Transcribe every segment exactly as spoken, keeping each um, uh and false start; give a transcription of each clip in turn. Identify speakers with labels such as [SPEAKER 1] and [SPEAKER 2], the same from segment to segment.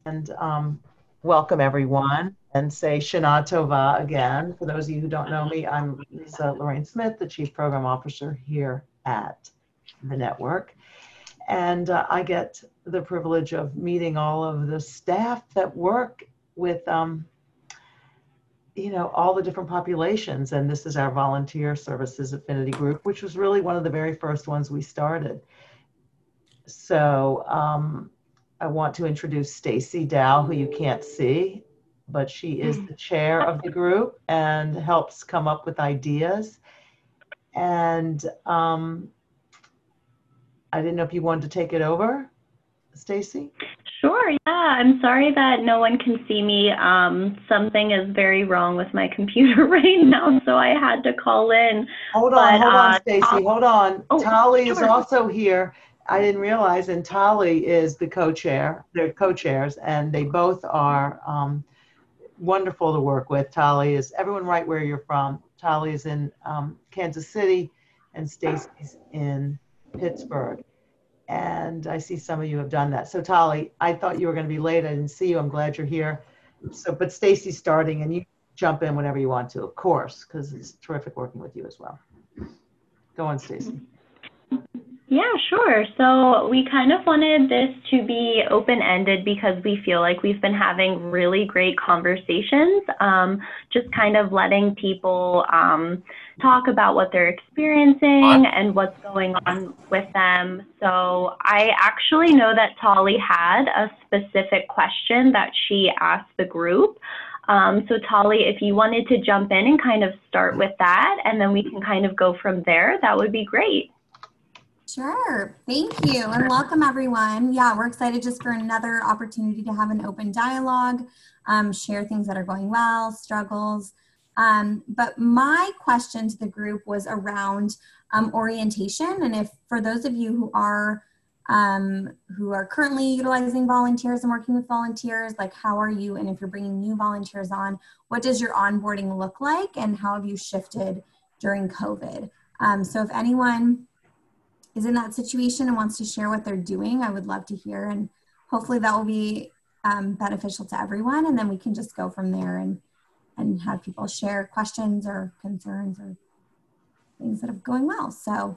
[SPEAKER 1] and um, welcome everyone and say Shana Tova again. For those of you who don't know me, I'm Lisa Lorraine Smith, the Chief Program Officer here at the network. And uh, I get the privilege of meeting all of the staff that work with, um, you know, all the different populations. And this is our Volunteer Services Affinity Group, which was really one of the very first ones we started. So um, I want to introduce Stacy Dow, who you can't see, but she is the chair of the group and helps come up with ideas. And um, I didn't know if you wanted to take it over, Stacy?
[SPEAKER 2] Sure, yeah. I'm sorry that no one can see me. Um, something is very wrong with my computer right now, so I had to call in.
[SPEAKER 1] Hold on, but, hold on, uh, Stacy, hold on. Oh, Tali sure. is also here. I didn't realize, and Tali is the co-chair. They're co-chairs, and they both are um, wonderful to work with. Tali is, everyone right where you're from. Tali is in um, Kansas City, and Stacy's in Pittsburgh. And I see some of you have done that. So Tali, I thought you were going to be late. I didn't see you. I'm glad you're here. So, but Stacy's starting, and you jump in whenever you want to, of course, because it's terrific working with you as well. Go on, Stacy.
[SPEAKER 2] Yeah, sure. So we kind of wanted this to be open-ended because we feel like we've been having really great conversations, um, just kind of letting people um, talk about what they're experiencing and what's going on with them. So I actually know that Tali had a specific question that she asked the group. Um, so Tali, if you wanted to jump in and kind of start with that, and then we can kind of go from there, that would be great.
[SPEAKER 3] Sure. Thank you. And welcome, everyone. Yeah, we're excited just for another opportunity to have an open dialogue, um, share things that are going well, struggles. Um, but my question to the group was around um, orientation. And if for those of you who are um, who are currently utilizing volunteers and working with volunteers, like how are you? And if you're bringing new volunteers on, what does your onboarding look like? And how have you shifted during COVID? Um, so if anyone is in that situation and wants to share what they're doing, I would love to hear, and hopefully that will be um, beneficial to everyone, and then we can just go from there and and have people share questions or concerns or things that are going well. So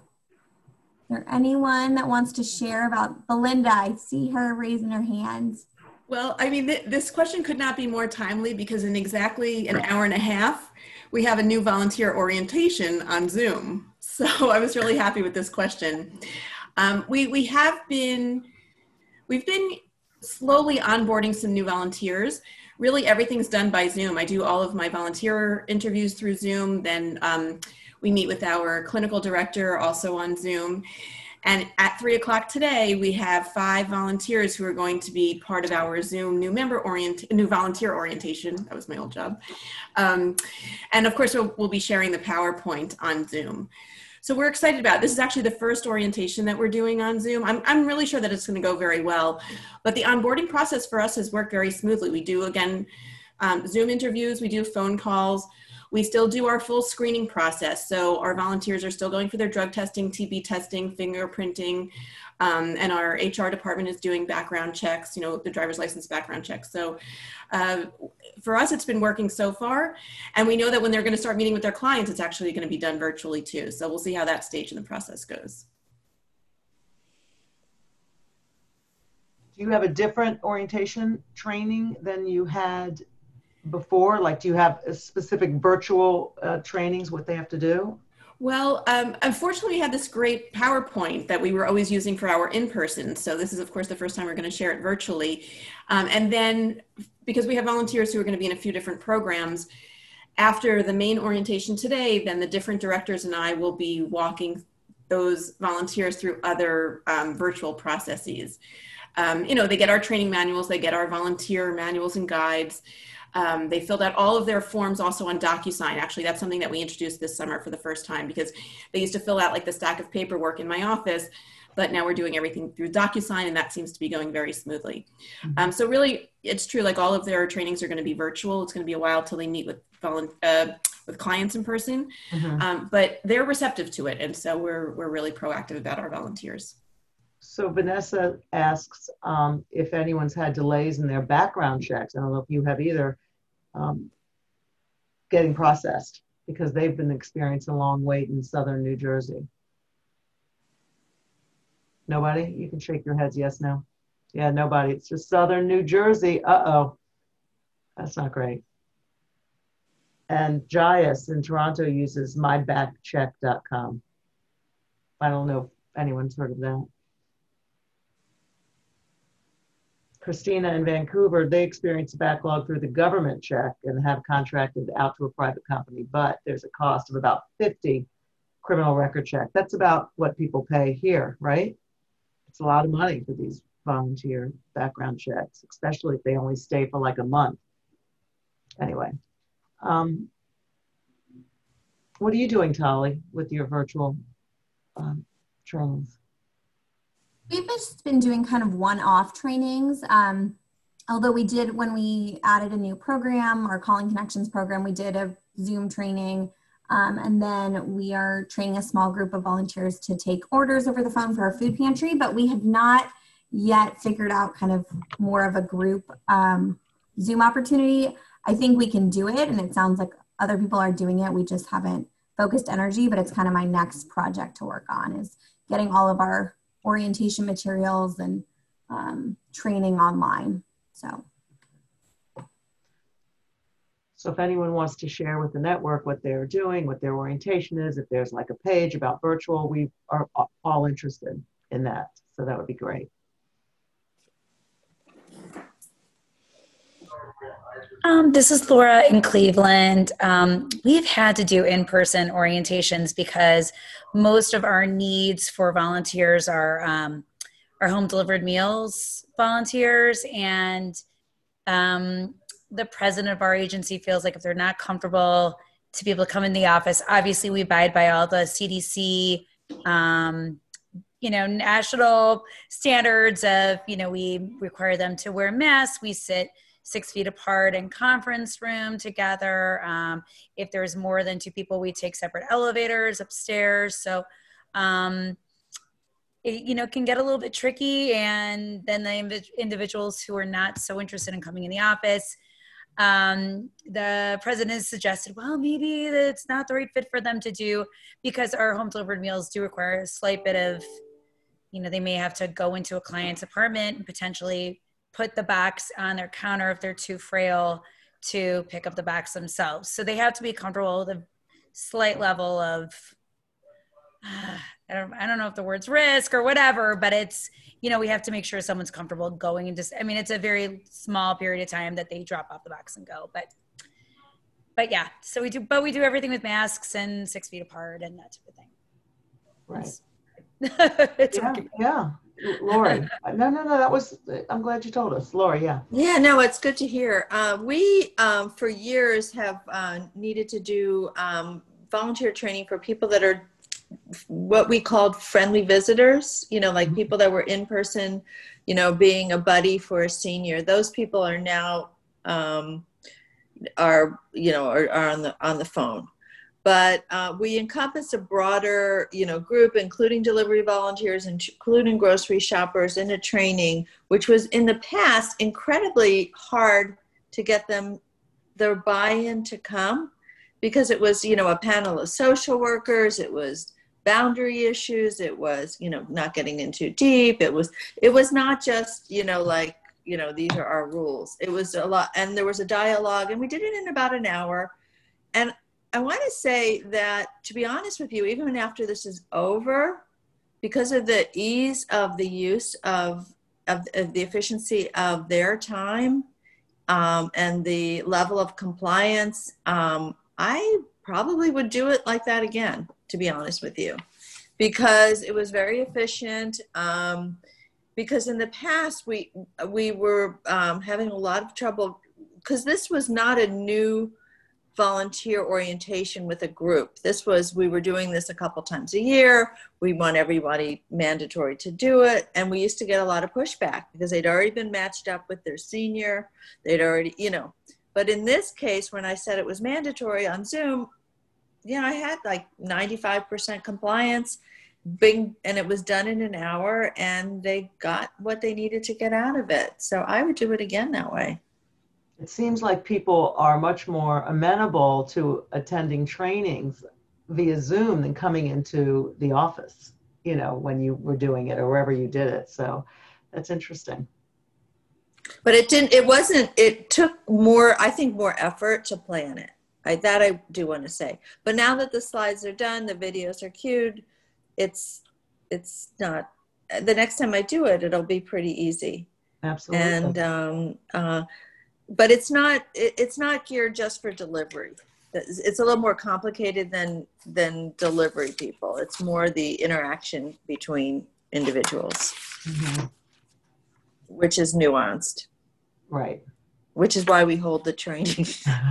[SPEAKER 3] is there anyone that wants to share about Belinda? I see her raising her hands.
[SPEAKER 4] Well, I mean, th this question could not be more timely because in exactly an hour and a half, we have a new volunteer orientation on Zoom. So I was really happy with this question. Um, we, we have been, we've been slowly onboarding some new volunteers. Really everything's done by Zoom. I do all of my volunteer interviews through Zoom. Then um, we meet with our clinical director also on Zoom. And at three o'clock today, we have five volunteers who are going to be part of our Zoom new member orient, new volunteer orientation. That was my old job. Um, and of course, we'll, we'll be sharing the PowerPoint on Zoom. So we're excited about it. This is actually the first orientation that we're doing on Zoom. I'm, I'm really sure that it's going to go very well. But the onboarding process for us has worked very smoothly. We do, again, um, Zoom interviews, we do phone calls. We still do our full screening process. So our volunteers are still going for their drug testing, T B testing, fingerprinting, um, and our H R department is doing background checks, you know, the driver's license background checks. So uh, for us, it's been working so far. And we know that when they're going to start meeting with their clients, it's actually going to be done virtually too. So we'll see how that stage in the process goes.
[SPEAKER 1] Do you have a different orientation training than you had before? Like, do you have a specific virtual uh, trainings, what they have to do?
[SPEAKER 4] Well, um, unfortunately, we had this great PowerPoint that we were always using for our in-person. So this is, of course, the first time we're going to share it virtually. Um, and then because we have volunteers who are going to be in a few different programs, after the main orientation today, then the different directors and I will be walking those volunteers through other um, virtual processes. Um, you know, they get our training manuals, they get our volunteer manuals and guides. Um, they filled out all of their forms also on DocuSign. Actually, that's something that we introduced this summer for the first time because they used to fill out like the stack of paperwork in my office, but now we're doing everything through DocuSign and that seems to be going very smoothly. Mm-hmm. um, so really, it's true, like all of their trainings are going to be virtual. It's going to be a while till they meet with, uh, with clients in person, mm-hmm. um, but they're receptive to it. And so we're, we're really proactive about our volunteers.
[SPEAKER 1] So Vanessa asks um, if anyone's had delays in their background checks. I don't know if you have either, um, getting processed because they've been experiencing a long wait in southern New Jersey. Nobody? You can shake your heads yes, no. Yeah, nobody. It's just southern New Jersey. Uh-oh. That's not great. And Jayus in Toronto uses my back check dot com. I don't know if anyone's heard of that. Christina in Vancouver, they experience a backlog through the government check and have contracted out to a private company, but there's a cost of about fifty criminal record check. That's about what people pay here, right? It's a lot of money for these volunteer background checks, especially if they only stay for like a month. Anyway, um, what are you doing, Tali, with your virtual um, trainings?
[SPEAKER 3] We've just been doing kind of one-off trainings. Um, although we did, when we added a new program, our Calling Connections program, we did a Zoom training. Um, and then we are training a small group of volunteers to take orders over the phone for our food pantry, but we have not yet figured out kind of more of a group um, Zoom opportunity. I think we can do it, and it sounds like other people are doing it. We just haven't focused energy, but it's kind of my next project to work on is getting all of our orientation materials and um, training online. So.
[SPEAKER 1] So if anyone wants to share with the network what they're doing, what their orientation is, if there's like a page about virtual, we are all interested in that. So that would be great.
[SPEAKER 5] Um, this is Laura in Cleveland. Um, we've had to do in-person orientations because most of our needs for volunteers are, um, are home delivered meals volunteers, and um, the president of our agency feels like if they're not comfortable to be able to come in the office, obviously we abide by all the C D C, um, you know, national standards of, you know, we require them to wear masks, we sit six feet apart in conference room together. Um, if there's more than two people, we take separate elevators upstairs. So, um, it, you know, can get a little bit tricky. And then the inv- individuals who are not so interested in coming in the office, um, the president has suggested, well, maybe it's not the right fit for them to do because our home delivered meals do require a slight bit of, you know, they may have to go into a client's apartment and potentially put the box on their counter if they're too frail to pick up the box themselves. So they have to be comfortable with a slight level of, uh, I don't, I don't know if the word's risk or whatever, but it's, you know, we have to make sure someone's comfortable going and just, I mean, it's a very small period of time that they drop off the box and go, but, but yeah, so we do, but we do everything with masks and six feet apart and that type of thing.
[SPEAKER 1] Right.
[SPEAKER 5] It's
[SPEAKER 1] yeah,
[SPEAKER 5] working.
[SPEAKER 1] yeah. Lori, no, no, no, that was, I'm glad you told us. Lori, yeah.
[SPEAKER 6] Yeah, no, it's good to hear. Uh, we, um, for years, have uh, needed to do um, volunteer training for people that are what we called friendly visitors, you know, like people that were in person, you know, being a buddy for a senior. Those people are now, um, are, you know, are, are on the on the phone. But uh, we encompass a broader, you know, group, including delivery volunteers, including grocery shoppers, in a training, which was in the past incredibly hard to get them their buy-in to come, because it was, you know, a panel of social workers, it was boundary issues, it was, you know, not getting in too deep, it was, it was not just, you know, like, you know, these are our rules. It was a lot, and there was a dialogue, and we did it in about an hour. And I want to say that, to be honest with you, even after this is over, because of the ease of the use of, of, of the efficiency of their time um, and the level of compliance, um, I probably would do it like that again, to be honest with you, because it was very efficient. Um, because in the past, we, we were um, having a lot of trouble, because this was not a new volunteer orientation with a group. This was, we were doing this a couple times a year. We want everybody mandatory to do it. And we used to get a lot of pushback because they'd already been matched up with their senior. They'd already, you know, but in this case, when I said it was mandatory on Zoom, yeah, I had like ninety-five percent compliance. big, and it was done in an hour, and they got what they needed to get out of it. So I would do it again that way.
[SPEAKER 1] It seems like people are much more amenable to attending trainings via Zoom than coming into the office, you know, when you were doing it or wherever you did it. So that's interesting.
[SPEAKER 6] But it didn't, it wasn't, it took more, I think, more effort to plan it. I, that I do want to say. But now that the slides are done, the videos are queued, it's, it's not, the next time I do it, it'll be pretty easy.
[SPEAKER 1] Absolutely.
[SPEAKER 6] And, um, uh, but it's not, it, it's not geared just for delivery. It's, it's a little more complicated than, than delivery people. It's more the interaction between individuals,
[SPEAKER 1] Mm-hmm.
[SPEAKER 6] which is nuanced.
[SPEAKER 1] Right.
[SPEAKER 6] Which is why we hold the training.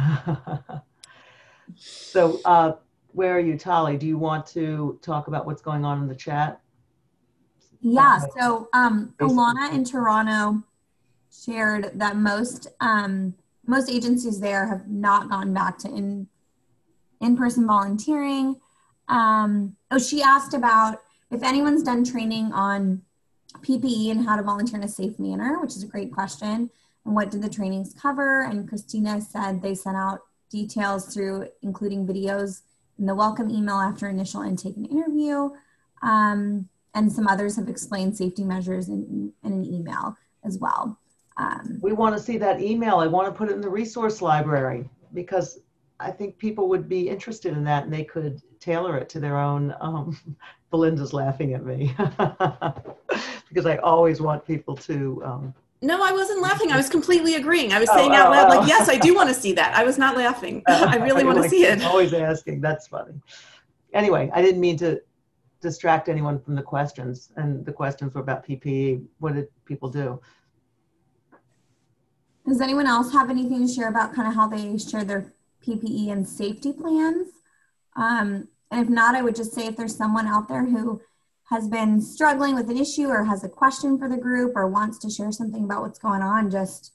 [SPEAKER 1] So uh, where are you, Tali? Do you want to talk about what's going on in the chat?
[SPEAKER 3] Yeah, so um, Alana in Toronto shared that most um, most agencies there have not gone back to in, in-person volunteering. Um, oh, she asked about if anyone's done training on P P E and how to volunteer in a safe manner, which is a great question. And what did the trainings cover? And Christina said they sent out details through including videos in the welcome email after initial intake and interview. Um, and some others have explained safety measures in, in an email as well. Um,
[SPEAKER 1] We want to see that email. I want to put it in the resource library because I think people would be interested in that and they could tailor it to their own. Um, Belinda's laughing at me because I always want people to. Um,
[SPEAKER 4] No, I wasn't laughing. I was completely agreeing. I was
[SPEAKER 1] Oh,
[SPEAKER 4] saying
[SPEAKER 1] oh,
[SPEAKER 4] out loud,
[SPEAKER 1] oh.
[SPEAKER 4] like, yes, I do want to see that. I was not laughing. I really want to
[SPEAKER 1] like,
[SPEAKER 4] see it.
[SPEAKER 1] Always asking. That's funny. Anyway, I didn't mean to distract anyone from the questions, and the questions were about P P E. What did people do?
[SPEAKER 3] Does anyone else have anything to share about kind of how they share their P P E and safety plans? Um, and if not, I would just say if there's someone out there who has been struggling with an issue or has a question for the group or wants to share something about what's going on, just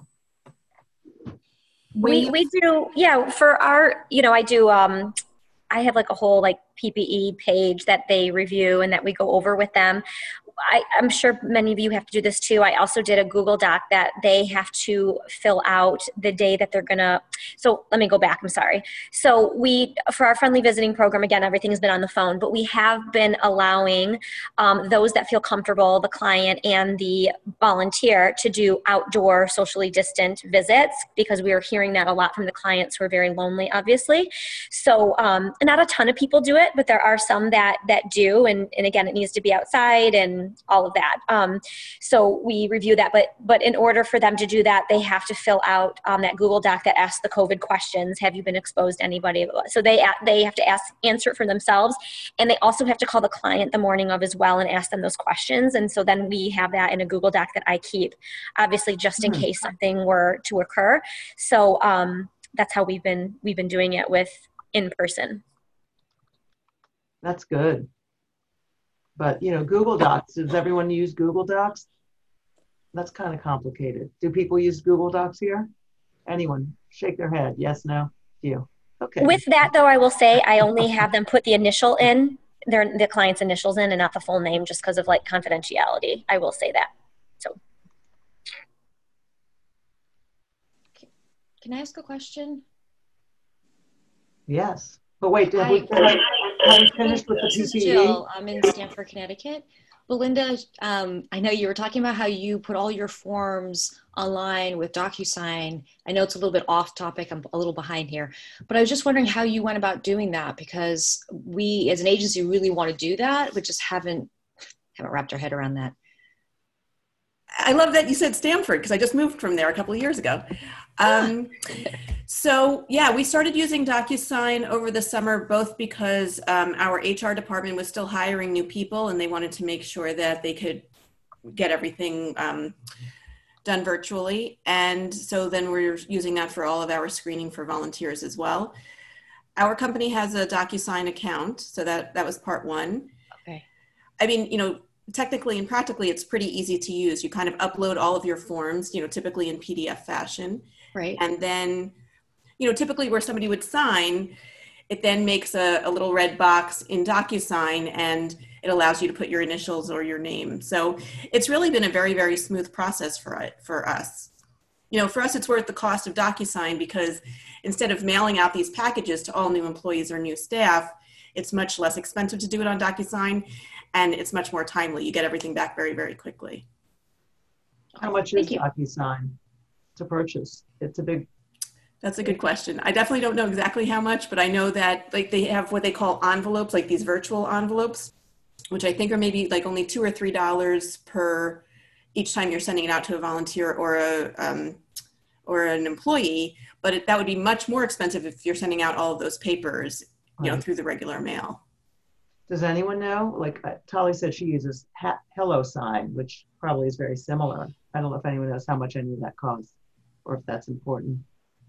[SPEAKER 7] we
[SPEAKER 3] wait.
[SPEAKER 7] we do, yeah, for our, you know, I do um I have like a whole like P P E page that they review and that we go over with them. I, I'm sure many of you have to do this too. I also did a Google Doc that they have to fill out the day that they're gonna, so let me go back, I'm sorry. So we, for our friendly visiting program, again, everything's been on the phone, but we have been allowing um, those that feel comfortable, the client and the volunteer, to do outdoor socially distant visits because we are hearing that a lot from the clients who are very lonely, obviously. So um, not a ton of people do it, but there are some that, that do. And, and again, it needs to be outside and all of that. Um, so we review that, but but in order for them to do that, they have to fill out um, that Google Doc that asks the COVID questions. Have you been exposed to anybody? So they they have to ask answer it for themselves, and they also have to call the client the morning of as well and ask them those questions. And so then we have that in a Google Doc that I keep, obviously just in case something were to occur. So um, that's how we've been we've been doing it with in person.
[SPEAKER 1] That's good. But, you know, Google Docs, does everyone use Google Docs? That's kind of complicated. Do people use Google Docs here? Anyone? Shake their head. Yes, no? You. Okay.
[SPEAKER 7] With that, though, I will say I only have them put the initial in, their the client's initials in and not the full name just because of like confidentiality. I will say that. So.
[SPEAKER 8] Can I ask a question?
[SPEAKER 1] Yes. But wait, have we,
[SPEAKER 8] Hi.
[SPEAKER 1] have we finished with the
[SPEAKER 8] This is
[SPEAKER 1] P P E?
[SPEAKER 8] Jill. I'm in Stamford, Connecticut. Belinda, um, I know you were talking about how you put all your forms online with DocuSign. I know it's a little bit off topic. I'm a little behind here, but I was just wondering how you went about doing that because we, as an agency, really want to do that, but just haven't haven't wrapped our head around that.
[SPEAKER 4] I love that you said Stamford because I just moved from there a couple of years ago. Um, so yeah, we started using DocuSign over the summer, both because um, our H R department was still hiring new people and they wanted to make sure that they could get everything um, done virtually. And so then we're using that for all of our screening for volunteers as well. Our company has a DocuSign account, so that, that was part one.
[SPEAKER 8] Okay.
[SPEAKER 4] I mean, you know, technically and practically, it's pretty easy to use. You kind of upload all of your forms, you know, typically in P D F fashion.
[SPEAKER 8] Right.
[SPEAKER 4] And then, you know, typically where somebody would sign, it then makes a, a little red box in DocuSign and it allows you to put your initials or your name. So it's really been a very, very smooth process for it, for us. You know, for us, it's worth the cost of DocuSign because instead of mailing out these packages to all new employees or new staff, it's much less expensive to do it on DocuSign, and it's much more timely. You get everything back very, very quickly.
[SPEAKER 1] How much is DocuSign to purchase? It's a big...
[SPEAKER 4] That's a good question. I definitely don't know exactly how much, but I know that like they have what they call envelopes, like these virtual envelopes, which I think are maybe like only two or three dollars per each time you're sending it out to a volunteer or a um, or an employee. But it, that would be much more expensive if you're sending out all of those papers, you know, through the regular mail.
[SPEAKER 1] Does anyone know? Like uh, Tali said, she uses ha- HelloSign, which probably is very similar. I don't know if anyone knows how much any of that costs, or if that's important.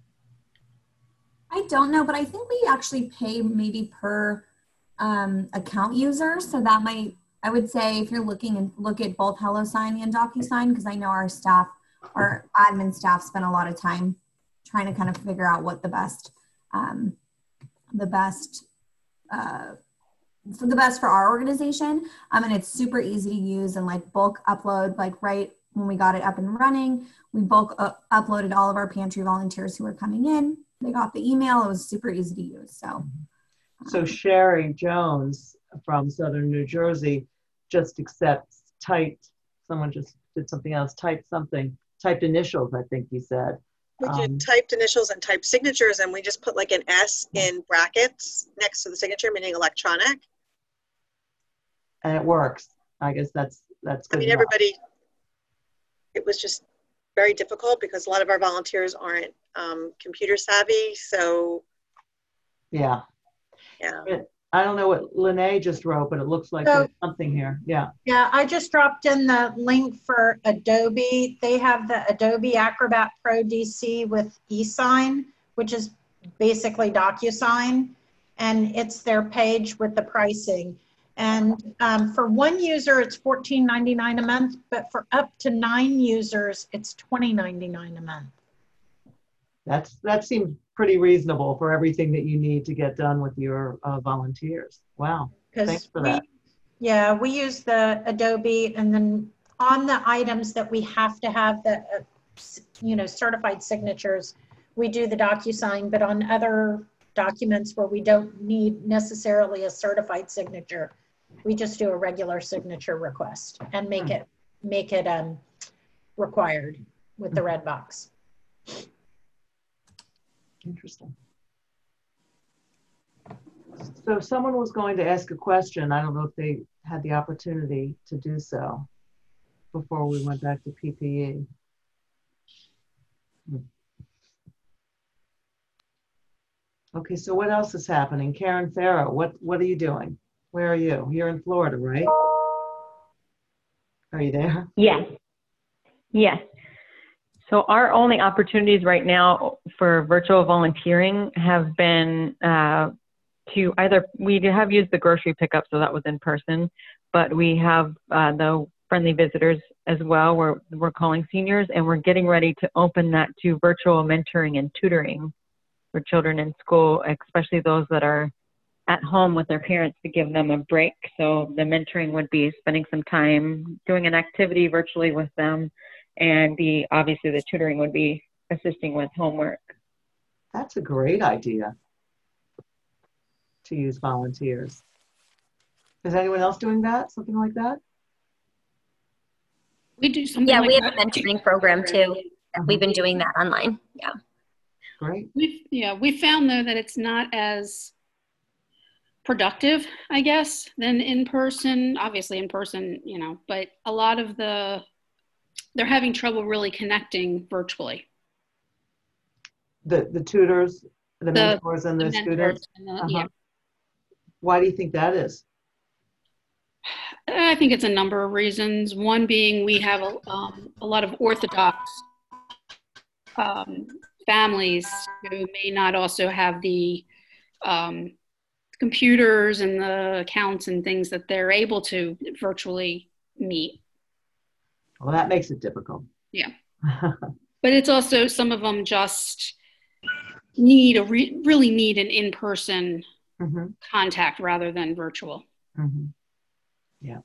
[SPEAKER 3] I don't know, but I think we actually pay maybe per um, account user. So that might, I would say if you're looking and look at both HelloSign and DocuSign, because I know our staff, our admin staff spend a lot of time trying to kind of figure out what the best, um, the best, uh, for the best for our organization. Um, and it's super easy to use and like bulk upload, like right when we got it up and running, we bulk uh, uploaded all of our pantry volunteers who were coming in. They got the email. It was super easy to use. So, um,
[SPEAKER 1] so Sherry Jones from Southern New Jersey just accepts typed, someone just did something else, typed something, typed initials, I think you said.
[SPEAKER 9] We
[SPEAKER 1] Um,
[SPEAKER 9] did typed initials and typed signatures, and we just put like an S in brackets next to the signature, meaning electronic.
[SPEAKER 1] and it works. I guess that's, that's good
[SPEAKER 9] I mean,
[SPEAKER 1] enough.
[SPEAKER 9] everybody, it was just very difficult because a lot of our volunteers aren't um, computer savvy. So,
[SPEAKER 1] Yeah.
[SPEAKER 9] yeah.
[SPEAKER 1] It, I don't know what Lene just wrote, but it looks like
[SPEAKER 10] So-
[SPEAKER 1] there's something here. Yeah.
[SPEAKER 10] Yeah, I just dropped in the link for Adobe. They have the Adobe Acrobat Pro D C with eSign, which is basically DocuSign, and it's their page with the pricing. And um, for one user, it's fourteen ninety-nine a month, but for up to nine users, it's twenty ninety-nine a month.
[SPEAKER 1] That's, that seems pretty reasonable for everything that you need to get done with your uh, volunteers. Wow. Thanks for
[SPEAKER 10] we,
[SPEAKER 1] that.
[SPEAKER 10] Yeah, we use the Adobe, and then on the items that we have to have the, uh, s- you know, certified signatures, we do the DocuSign, but on other documents where we don't need necessarily a certified signature, we just do a regular signature request and make
[SPEAKER 1] Hmm.
[SPEAKER 10] it, make it um, required with the red box.
[SPEAKER 1] Interesting. So someone was going to ask a question. I don't know if they had the opportunity to do so before we went back to P P E. Hmm. Okay, so what else is happening? Karen Farrow, what, what are you doing? Where are you? You're in Florida, right? Are you there?
[SPEAKER 11] Yes. Yes. So our only opportunities right now for virtual volunteering have been uh, to either, we have used the grocery pickup, so that was in person, but we have uh, the friendly visitors as well, where we're calling seniors, and we're getting ready to open that to virtual mentoring and tutoring for children in school, especially those that are at home with their parents, to give them a break. So the mentoring would be spending some time doing an activity virtually with them, and the obviously the tutoring would be assisting with homework.
[SPEAKER 1] That's a great idea to use volunteers. Is anyone else doing that? Something like that?
[SPEAKER 12] We do something
[SPEAKER 7] Yeah,
[SPEAKER 12] like
[SPEAKER 7] we have
[SPEAKER 12] that.
[SPEAKER 7] a mentoring program too.
[SPEAKER 1] Uh-huh.
[SPEAKER 7] We've been doing that online. Yeah.
[SPEAKER 1] Great.
[SPEAKER 12] We've, yeah, we found though that it's not as productive, I guess, than in person. Obviously in person, you know, but a lot of the, they're having trouble really connecting virtually.
[SPEAKER 1] The the tutors, the,
[SPEAKER 12] The-
[SPEAKER 1] mentors, and the,
[SPEAKER 12] the mentors
[SPEAKER 1] students.
[SPEAKER 12] and the-
[SPEAKER 1] Uh-huh.
[SPEAKER 12] yeah.
[SPEAKER 1] Why do you think that is?
[SPEAKER 12] I think it's a number of reasons. One being we have a, um, a lot of Orthodox um, families who may not also have the um, computers and the accounts and things that they're able to virtually meet.
[SPEAKER 1] Well, that makes it difficult.
[SPEAKER 12] Yeah. But it's also some of them just need a re- really need an in-person
[SPEAKER 1] Mhm,
[SPEAKER 12] contact rather than virtual.
[SPEAKER 1] mhm. Yeah.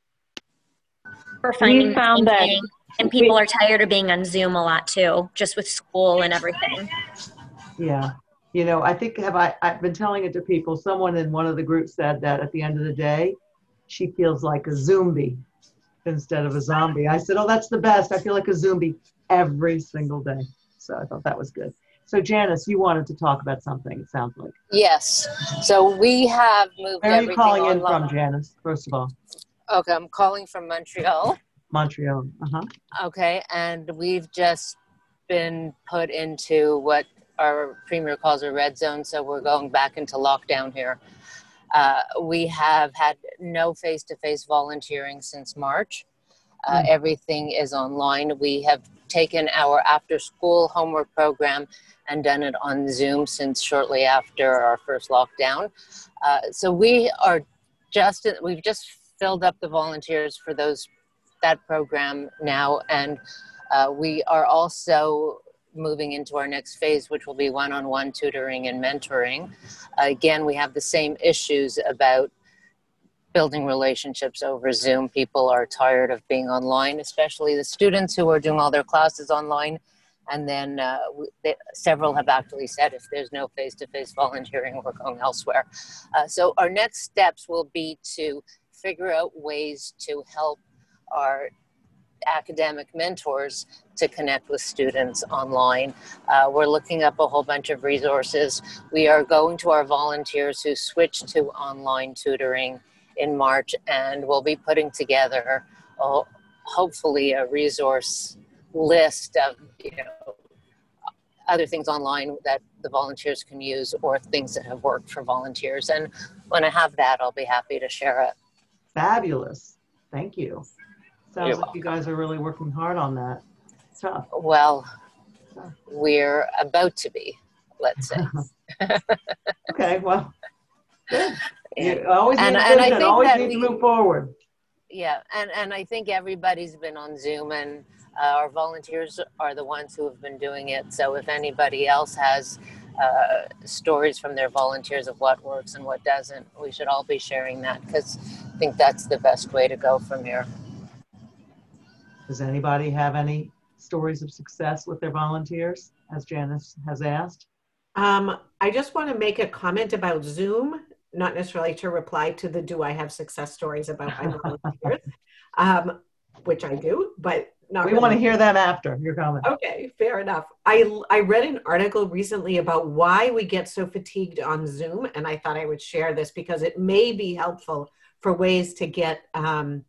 [SPEAKER 7] We're finding
[SPEAKER 11] We
[SPEAKER 7] the
[SPEAKER 11] found
[SPEAKER 7] same
[SPEAKER 11] that
[SPEAKER 7] thing. And people
[SPEAKER 11] we-
[SPEAKER 7] are tired of being on Zoom a lot too, just with school and everything.
[SPEAKER 1] Yeah. You know, I think have I, I've been telling it to people. Someone in one of the groups said that at the end of the day, she feels like a zombie instead of a zombie. I said, oh, that's the best. I feel like a zombie every single day. So I thought that was good. So Janice, you wanted to talk about something, it sounds like.
[SPEAKER 13] Yes. So we have moved
[SPEAKER 1] Where are you
[SPEAKER 13] everything
[SPEAKER 1] calling in
[SPEAKER 13] online.
[SPEAKER 1] from, Janice, first of all?
[SPEAKER 13] Okay, I'm calling from Montreal.
[SPEAKER 1] Montreal, uh-huh.
[SPEAKER 13] Okay, and we've just been put into what our premier calls a red zone, so we're going back into lockdown here. Uh, we have had no face-to-face volunteering since March. Uh,
[SPEAKER 1] Mm.
[SPEAKER 13] Everything is online. We have taken our after-school homework program and done it on Zoom since shortly after our first lockdown. Uh, so we are just, we've just filled up the volunteers for those that program now, and uh, we are also moving into our next phase, which will be one-on-one tutoring and mentoring. Uh, again, we have the same issues about building relationships over Zoom. People are tired of being online, especially the students who are doing all their classes online. And then uh, they, several have actually said if there's no face-to-face volunteering, we're going elsewhere. Uh, so our next steps will be to figure out ways to help our academic mentors to connect with students online. Uh, we're looking up a whole bunch of resources. We are going to our volunteers who switched to online tutoring in March, and we'll be putting together uh, hopefully a resource list of, you know, other things online that the volunteers can use or things that have worked for volunteers. And when I have that, I'll be happy to share it.
[SPEAKER 1] Fabulous. Thank you. Sounds
[SPEAKER 13] You're
[SPEAKER 1] like you guys are really working hard on that. It's tough.
[SPEAKER 13] Well, we're about to be, let's say.
[SPEAKER 1] Okay, well, good. You always need
[SPEAKER 13] And-
[SPEAKER 1] a
[SPEAKER 13] and I
[SPEAKER 1] vision,
[SPEAKER 13] think
[SPEAKER 1] always
[SPEAKER 13] that
[SPEAKER 1] need to
[SPEAKER 13] we-
[SPEAKER 1] move forward.
[SPEAKER 13] Yeah, and, and I think everybody's been on Zoom, and uh, our volunteers are the ones who have been doing it. So if anybody else has uh, stories from their volunteers of what works and what doesn't, we should all be sharing that, because I think that's the best way to go from here.
[SPEAKER 1] Does anybody have any stories of success with their volunteers, as Janice has asked?
[SPEAKER 14] Um, I just want to make a comment about Zoom, not necessarily to reply to the do I have success stories about my volunteers, um, which I do, but not
[SPEAKER 1] We
[SPEAKER 14] really.
[SPEAKER 1] want to hear them after your comment.
[SPEAKER 14] Okay, fair enough. I, I read an article recently about why we get so fatigued on Zoom, and I thought I would share this because it may be helpful for ways to get um,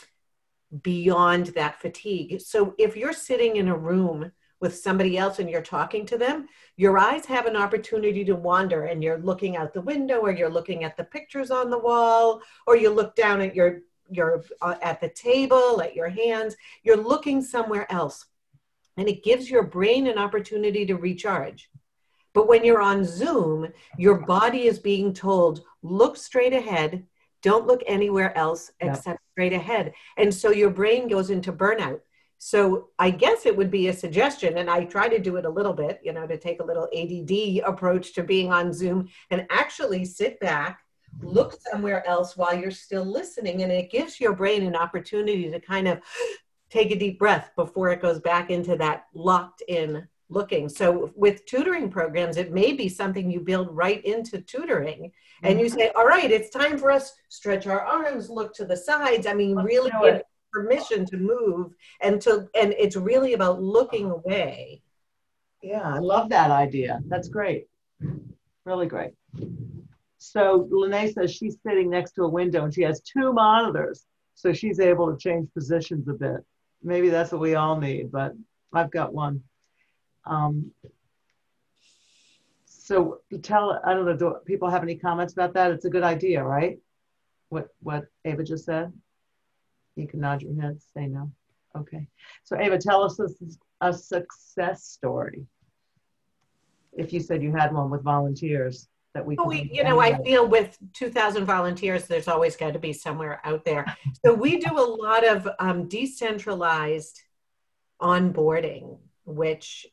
[SPEAKER 14] beyond that fatigue. So if you're sitting in a room with somebody else and you're talking to them, your eyes have an opportunity to wander, and you're looking out the window, or you're looking at the pictures on the wall, or you look down at your, your uh, at the table, at your hands, you're looking somewhere else. And it gives your brain an opportunity to recharge. But when you're on Zoom, your body is being told, look straight ahead, don't look anywhere else except straight ahead. And so your brain goes into burnout. So I guess it would be a suggestion, and I try to do it a little bit, you know, to take a little A D D approach to being on Zoom and actually sit back, look somewhere else while you're still listening. And it gives your brain an opportunity to kind of take a deep breath before it goes back into that locked in looking. So with tutoring programs, it may be something you build right into tutoring, and you say, all right, it's time for us, stretch our arms, look to the sides. I mean, really give permission to move, and to, and it's really about looking away.
[SPEAKER 1] Yeah, I love that idea. That's great. Really great. So Lene says she's sitting next to a window and she has two monitors, so she's able to change positions a bit. Maybe that's what we all need, but I've got one. Um, so tell, I don't know, do people have any comments about that? It's a good idea, right? What, what Ava just said? You can nod your head, say no. Okay. So Ava, tell us a, a success story. If you said you had one with volunteers that we
[SPEAKER 14] Well,
[SPEAKER 1] could.
[SPEAKER 14] we, you know, I feel with two thousand volunteers, there's always got to be somewhere out there. So we do a lot of um, decentralized onboarding, which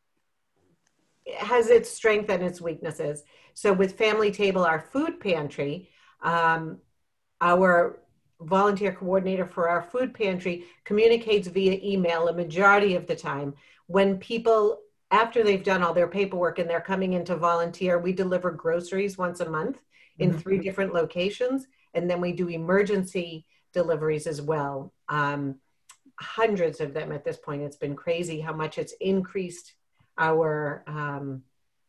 [SPEAKER 14] has its strength and its weaknesses. So with Family Table, our food pantry, um, our volunteer coordinator for our food pantry, communicates via email a majority of the time. When people, after they've done all their paperwork and they're coming in to volunteer, we deliver groceries once a month in
[SPEAKER 1] Mm-hmm.
[SPEAKER 14] three different locations. And then we do emergency deliveries as well. Um, hundreds of them at this point. It's been crazy how much it's increased our um,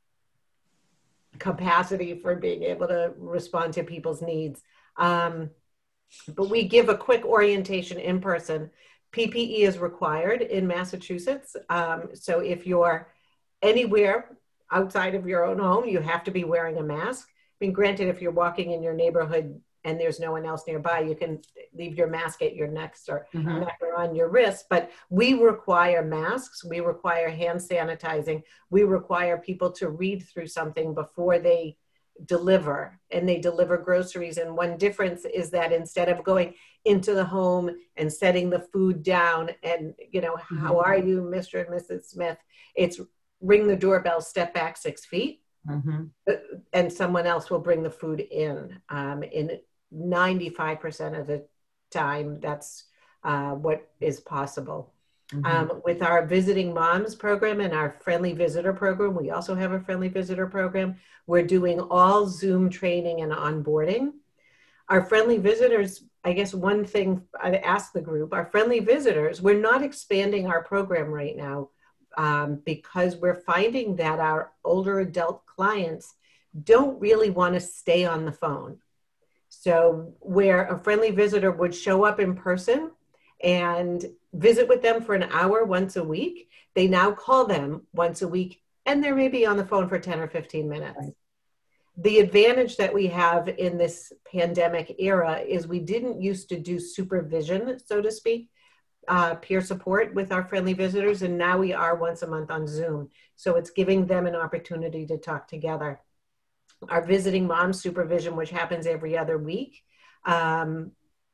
[SPEAKER 14] capacity for being able to respond to people's needs. Um, but we give a quick orientation in person. P P E is required in Massachusetts. Um, so if you're anywhere outside of your own home, you have to be wearing a mask. I mean, granted, if you're walking in your neighborhood and there's no one else nearby, you can leave your mask at your neck or,
[SPEAKER 1] Mhm.
[SPEAKER 14] neck or on your wrist. But we require masks. We require hand sanitizing. We require people to read through something before they deliver, and they deliver groceries. And one difference is that instead of going into the home and setting the food down and, you know,
[SPEAKER 1] Mhm.
[SPEAKER 14] how are you, Mister and Missus Smith? It's ring the doorbell, step back six feet,
[SPEAKER 1] Mm-hmm.
[SPEAKER 14] and someone else will bring the food in. Um, in ninety-five percent of the time, that's uh, what is possible.
[SPEAKER 1] Mm-hmm.
[SPEAKER 14] Um, with our Visiting Moms program and our Friendly Visitor program, we also have a Friendly Visitor program. We're doing all Zoom training and onboarding. Our Friendly Visitors, I guess one thing I'd ask the group, our Friendly Visitors, we're not expanding our program right now um, because we're finding that our older adult clients don't really want to stay on the phone. So where a Friendly Visitor would show up in person and visit with them for an hour once a week, they now call them once a week and they're maybe on the phone for ten or fifteen minutes. Right. The advantage that we have in this pandemic era is we didn't used to do supervision, so to speak, uh, peer support with our Friendly Visitors, and now we are once a month on Zoom. So it's giving them an opportunity to talk together. Our Visiting Mom supervision, which happens every other week, um,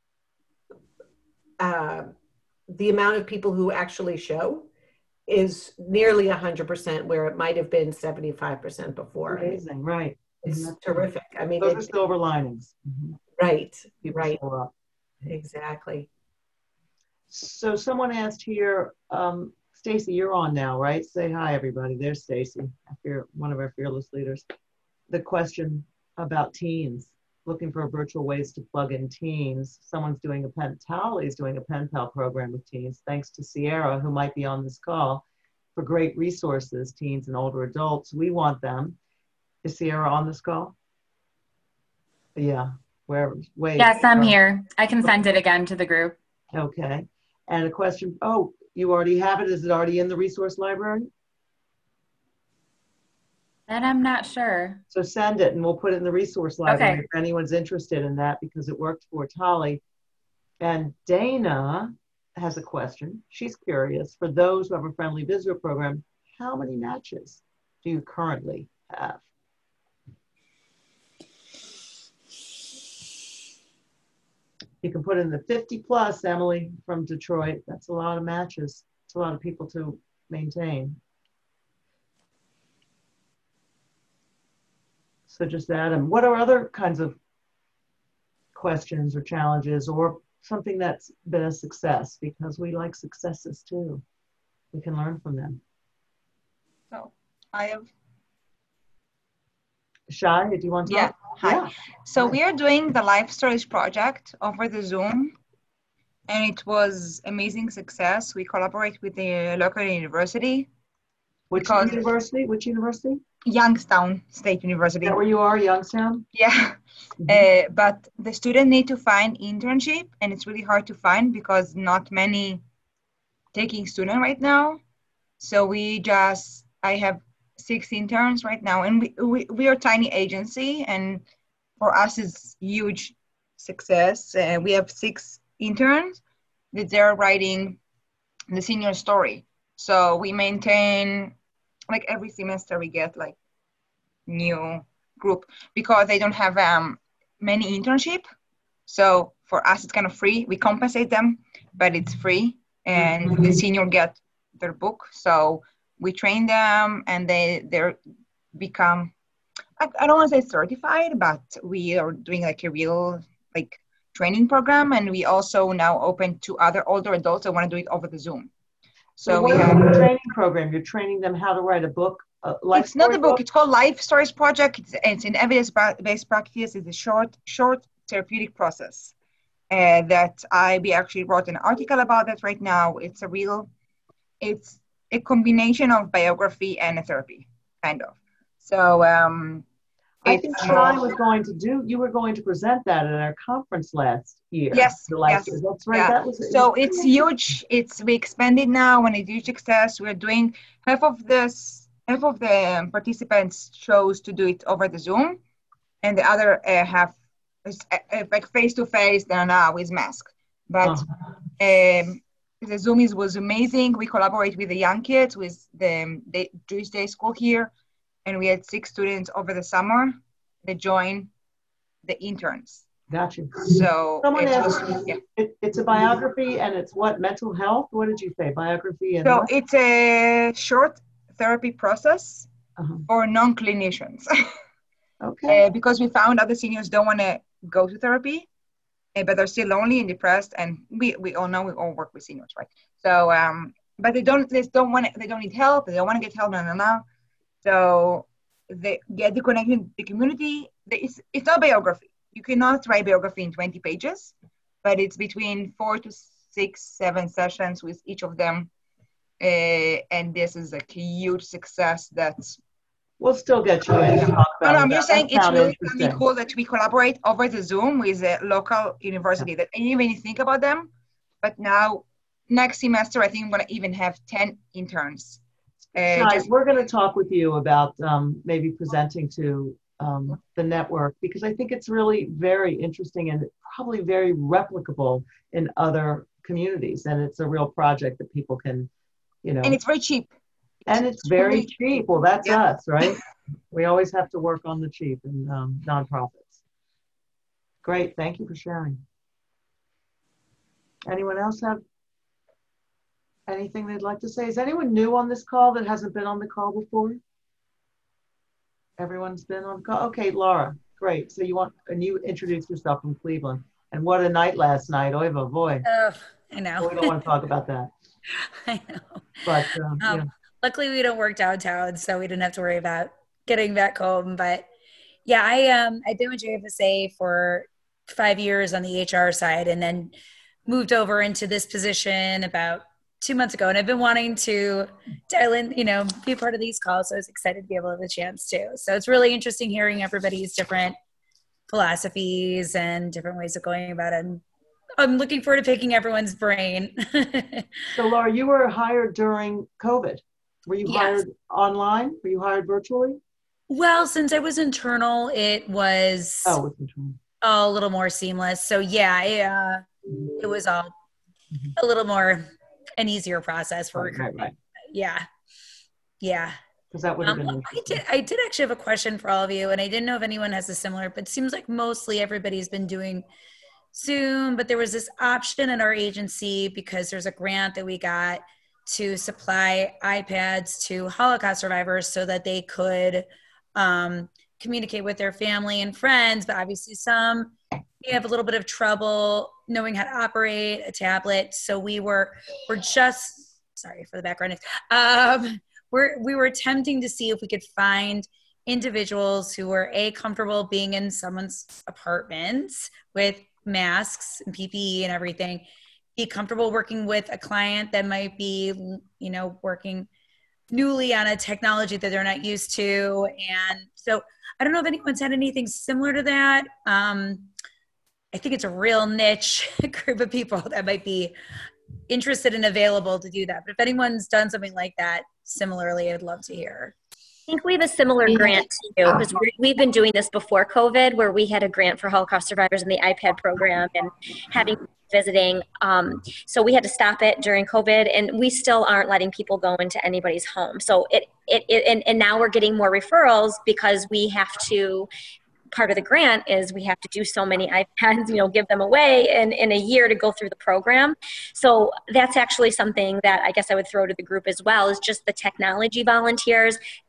[SPEAKER 14] uh, the amount of people who actually show is nearly one hundred percent, where it might have been seventy-five percent before.
[SPEAKER 1] Amazing, right.
[SPEAKER 14] It's
[SPEAKER 1] That's
[SPEAKER 14] terrific. I mean,
[SPEAKER 1] those
[SPEAKER 14] it,
[SPEAKER 1] are silver linings. Mm-hmm.
[SPEAKER 14] Right,
[SPEAKER 1] People
[SPEAKER 14] right.
[SPEAKER 1] show up.
[SPEAKER 14] Exactly.
[SPEAKER 1] So someone asked here, um, Stacy, you're on now, right? Say hi, everybody. There's Stacy, one of our fearless leaders. The question about teens, looking for virtual ways to plug in teens. Someone's doing a pen, Tally is doing a pen pal program with teens, thanks to Sierra, who might be on this call, for great resources, teens and older adults. We want them. Is Sierra on this call? Yeah, where, wait.
[SPEAKER 15] Yes, I'm here. I can send it again to the group.
[SPEAKER 1] Okay. And a question, oh, you already have it? Is it already in the resource library?
[SPEAKER 15] And I'm not sure.
[SPEAKER 1] So send it and we'll put it in the resource library
[SPEAKER 15] Okay.
[SPEAKER 1] if anyone's interested in that, because it worked for Tali. And Dana has a question. She's curious, for those who have a Friendly Visitor program, how many matches do you currently have? You can put in the fifty plus, Emily from Detroit. That's a lot of matches. It's a lot of people to maintain. So just add them. What are other kinds of questions or challenges, or something that's been a success? Because we like successes too. We can learn from them.
[SPEAKER 16] So I have.
[SPEAKER 1] Shai, do you want to
[SPEAKER 16] Yeah.
[SPEAKER 1] talk?
[SPEAKER 16] Hi.
[SPEAKER 1] Yeah.
[SPEAKER 16] So
[SPEAKER 1] Hi.
[SPEAKER 16] we are doing the Life Stories project over the Zoom, and it was amazing success. We collaborate with the local university.
[SPEAKER 1] Which
[SPEAKER 16] because
[SPEAKER 1] university? Which university?
[SPEAKER 16] Youngstown State University.
[SPEAKER 1] Is that where you are, Youngstown?
[SPEAKER 16] Yeah. Uh, but the student need to find internship, and it's really hard to find because not many taking student right now. So we just, I have six interns right now, and we, we, we are a tiny agency, and for us it's huge success. Uh, we have six interns that they're writing the senior story. So we maintain, like every semester we get like new group because they don't have um, many internship. So for us, it's kind of free. We compensate them, but it's free. And mm-hmm. the senior get their book. So we train them and they they're become, I, I don't want to say certified, but we are doing like a real like training program, and we also now open to other older adults that want to do it over the Zoom.
[SPEAKER 1] So,
[SPEAKER 16] So
[SPEAKER 1] what
[SPEAKER 16] we
[SPEAKER 1] is
[SPEAKER 16] have
[SPEAKER 1] the training program? You're training them how to write a book. A life
[SPEAKER 16] it's not
[SPEAKER 1] story
[SPEAKER 16] a book, it's called Life Stories Project. It's, it's an evidence-based practice. It's a short, short therapeutic process uh, that I we actually wrote an article about that right now. It's a real, it's a combination of biography and a therapy, kind of. So um,
[SPEAKER 1] I think Shai was going to do, you were going to present that at our conference last year.
[SPEAKER 16] Yes,
[SPEAKER 1] the last
[SPEAKER 16] yes,
[SPEAKER 1] year. That's right.
[SPEAKER 16] yeah.
[SPEAKER 1] That was, it
[SPEAKER 16] so
[SPEAKER 1] was
[SPEAKER 16] it's huge. It's we expanded now, and it's huge success. We're doing half of this. Half of the um, participants chose to do it over the Zoom, and the other uh, half is uh, uh, like face to face. They're now with mask. But
[SPEAKER 1] uh-huh.
[SPEAKER 16] um, the Zoom is was amazing. We collaborate with the young kids, with the, the Jewish Day School here, and we had six students over the summer that joined the interns.
[SPEAKER 1] Gotcha.
[SPEAKER 16] So
[SPEAKER 1] someone
[SPEAKER 16] it
[SPEAKER 1] asked,
[SPEAKER 16] was, yeah.
[SPEAKER 1] it, it's a biography, and it's what, mental health? What did you say? Biography and
[SPEAKER 16] so
[SPEAKER 1] what?
[SPEAKER 16] it's a short therapy process
[SPEAKER 1] uh-huh.
[SPEAKER 16] for non-clinicians.
[SPEAKER 1] Okay.
[SPEAKER 16] Uh, because we found other seniors don't want to go to therapy, uh, but they're still lonely and depressed, and we, we all know we all work with seniors, right? So, um, but they don't they don't want they don't need help. They don't want to get help, no, no, no. So they get the connection to the community. It's it's not biography. You cannot write biography in twenty pages, but it's between four to six, seven sessions with each of them. Uh, and this is a huge success that's
[SPEAKER 1] we'll still get you in to talk about
[SPEAKER 16] no, no,
[SPEAKER 1] it.
[SPEAKER 16] I'm just saying it's really
[SPEAKER 1] interesting.
[SPEAKER 16] cool that we collaborate over the Zoom with a local university yeah. that I didn't even think about them. But now, next semester, I think I'm going to even have ten interns. Uh,
[SPEAKER 1] Shai,
[SPEAKER 16] just,
[SPEAKER 1] we're going to talk with you about um, maybe presenting to um, the network, because I think it's really very interesting and probably very replicable in other communities. And it's a real project that people can, you know.
[SPEAKER 16] And it's very cheap.
[SPEAKER 1] And it's very cheap. Well, that's
[SPEAKER 16] yeah.
[SPEAKER 1] us, right? We always have to work on the cheap in um, nonprofits. Great. Thank you for sharing. Anyone else have anything they'd like to say? Is anyone new on this call that hasn't been on the call before? Everyone's been on the call? Okay, Laura, great. So you want, and you introduced yourself from Cleveland. And what a night last night. Oy vey.
[SPEAKER 5] Oh, I know.
[SPEAKER 1] Well, we don't want to talk about that.
[SPEAKER 5] I know.
[SPEAKER 1] But, um,
[SPEAKER 5] um,
[SPEAKER 1] yeah.
[SPEAKER 5] Luckily, we don't work downtown, so we didn't have to worry about getting back home. But yeah, I um I've been with J F S A for five years on the H R side, and then moved over into this position about two months ago. And I've been wanting to dial in, you know, be a part of these calls. So I was excited to be able to have a chance to. So it's really interesting hearing everybody's different philosophies and different ways of going about it. And I'm looking forward to picking everyone's brain.
[SPEAKER 1] So Laura, you were hired during COVID. Were you
[SPEAKER 5] Yes.
[SPEAKER 1] hired online? Were you hired virtually?
[SPEAKER 5] Well, since I was internal, it was
[SPEAKER 1] Oh, it was internal.
[SPEAKER 5] a little more seamless. So yeah, it, uh, it was all a little more an easier process for
[SPEAKER 1] Right, right,
[SPEAKER 5] recruitment.
[SPEAKER 1] right.
[SPEAKER 5] Yeah, yeah.
[SPEAKER 1] Because that would have
[SPEAKER 5] Um,
[SPEAKER 1] been
[SPEAKER 5] I did. I did actually have a question for all of you, and I didn't know if anyone has a similar. But it seems like mostly everybody's been doing Zoom. But there was this option in our agency because there's a grant that we got to supply iPads to Holocaust survivors so that they could um, communicate with their family and friends. But obviously some may have a little bit of trouble knowing how to operate a tablet. So we were, we're just, sorry for the background. Um, we're, we were attempting to see if we could find individuals who were A, comfortable being in someone's apartments with masks and P P E and everything, be comfortable working with a client that might be, you know, working newly on a technology that they're not used to. And so I don't know if anyone's had anything similar to that. Um, I think it's a real niche group of people that might be interested and available to do that. But if anyone's done something like that similarly, I'd love to hear.
[SPEAKER 7] I think we have a similar grant too, because we've been doing this before COVID, where we had a grant for Holocaust survivors in the iPad program and having visiting. Um, so we had to stop it during COVID, and we still aren't letting people go into anybody's home. So it, it, it and, and now we're getting more referrals because we have to, part of the grant is we have to do so many iPads, you know, give them away in, in a year to go through the program. So that's actually something that I guess I would throw to the group as well, is just the technology volunteers.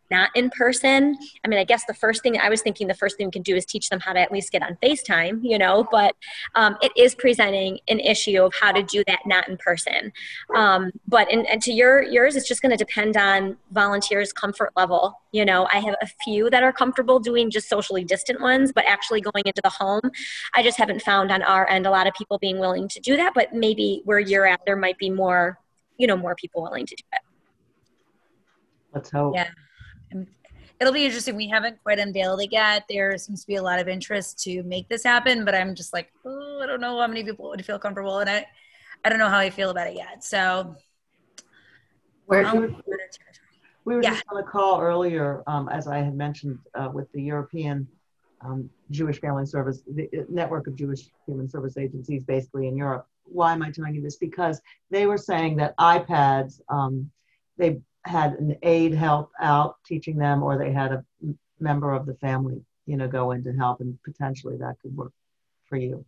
[SPEAKER 7] not in person. I mean, I guess the first thing I was thinking, the first thing we can do is teach them how to at least get on FaceTime, you know, but um, it is presenting an issue of how to do that not in person. Um, but in, and to your yours, it's just going to depend on volunteers' comfort level. You know, I have a few that are comfortable doing just socially distant ones, but actually going into the home, I just haven't found on our end a lot of people being willing to do that. But maybe where you're at, there might be more, you know, more people willing to do it.
[SPEAKER 1] Let's hope.
[SPEAKER 5] Yeah. It'll be interesting. We haven't quite unveiled it yet. There seems to be a lot of interest to make this happen, but I'm just like, oh, I don't know how many people would feel comfortable, and I, I don't know how I feel about it yet. So,
[SPEAKER 1] Where
[SPEAKER 5] um,
[SPEAKER 1] we, we were
[SPEAKER 5] yeah.
[SPEAKER 1] just on a call earlier, um, as I had mentioned, uh, with the European um, Jewish Family Service, the network of Jewish Human Service Agencies, basically in Europe. Why am I telling you this? Because they were saying that iPads, um, they had an aide help out teaching them, or they had a member of the family, you know, go in to help, and potentially that could work for you.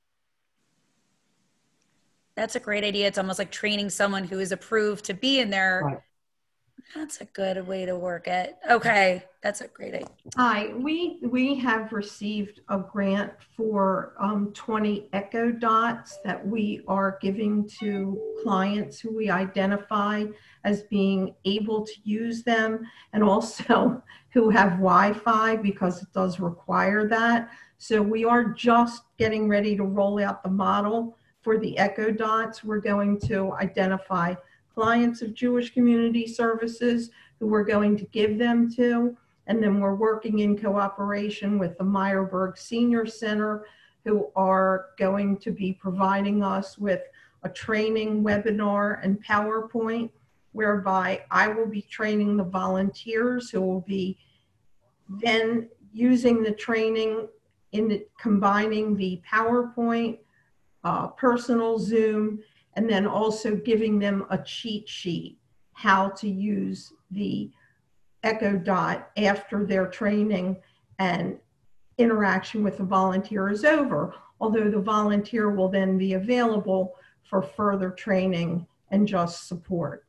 [SPEAKER 5] That's a great idea. It's almost like training someone who is approved to be in there.
[SPEAKER 1] Right.
[SPEAKER 5] That's a good way to work it. Okay, that's a great idea.
[SPEAKER 17] Hi, we we have received a grant for um, twenty Echo Dots that we are giving to clients who we identify as being able to use them, and also who have Wi-Fi, because it does require that. So we are just getting ready to roll out the model for the Echo Dots. We're going to identify clients of Jewish Community Services who we're going to give them to. And then we're working in cooperation with the Meyerberg Senior Center, who are going to be providing us with a training webinar and PowerPoint, whereby I will be training the volunteers who will be then using the training in the, combining the PowerPoint, uh, personal Zoom, and then also giving them a cheat sheet, how to use the Echo Dot after their training and interaction with the volunteer is over, although the volunteer will then be available for further training and just support.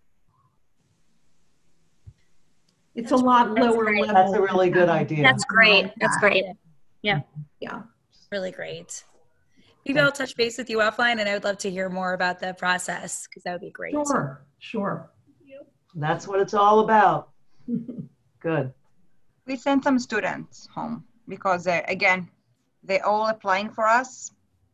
[SPEAKER 17] It's a lot lower level.
[SPEAKER 1] That's a really good idea.
[SPEAKER 7] That's great. That's great. Yeah.
[SPEAKER 17] Yeah.
[SPEAKER 5] Really great. Maybe I'll touch base with you offline, and I would love to hear more about the process, because that would be great.
[SPEAKER 17] Sure, sure.
[SPEAKER 1] That's what it's all about. Good.
[SPEAKER 16] We sent some students home because, uh, again, they're all applying for us.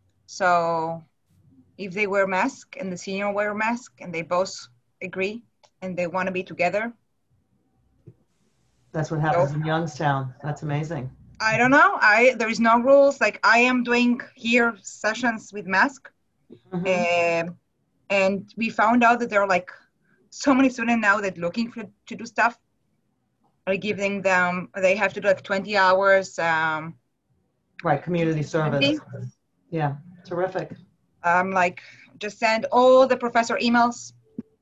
[SPEAKER 16] So if they wear mask and the senior wear mask and they both agree and they want to be together.
[SPEAKER 1] That's what happens so, in Youngstown. That's amazing.
[SPEAKER 16] I don't know. I there is no rules. Like I am doing here sessions with mask, mm-hmm. uh, and we found out that there are like so many students now that looking for to do stuff. Are giving them they have to do like twenty hours. Um,
[SPEAKER 1] right, community service. Yeah, terrific.
[SPEAKER 16] Um, like just send all the professor emails.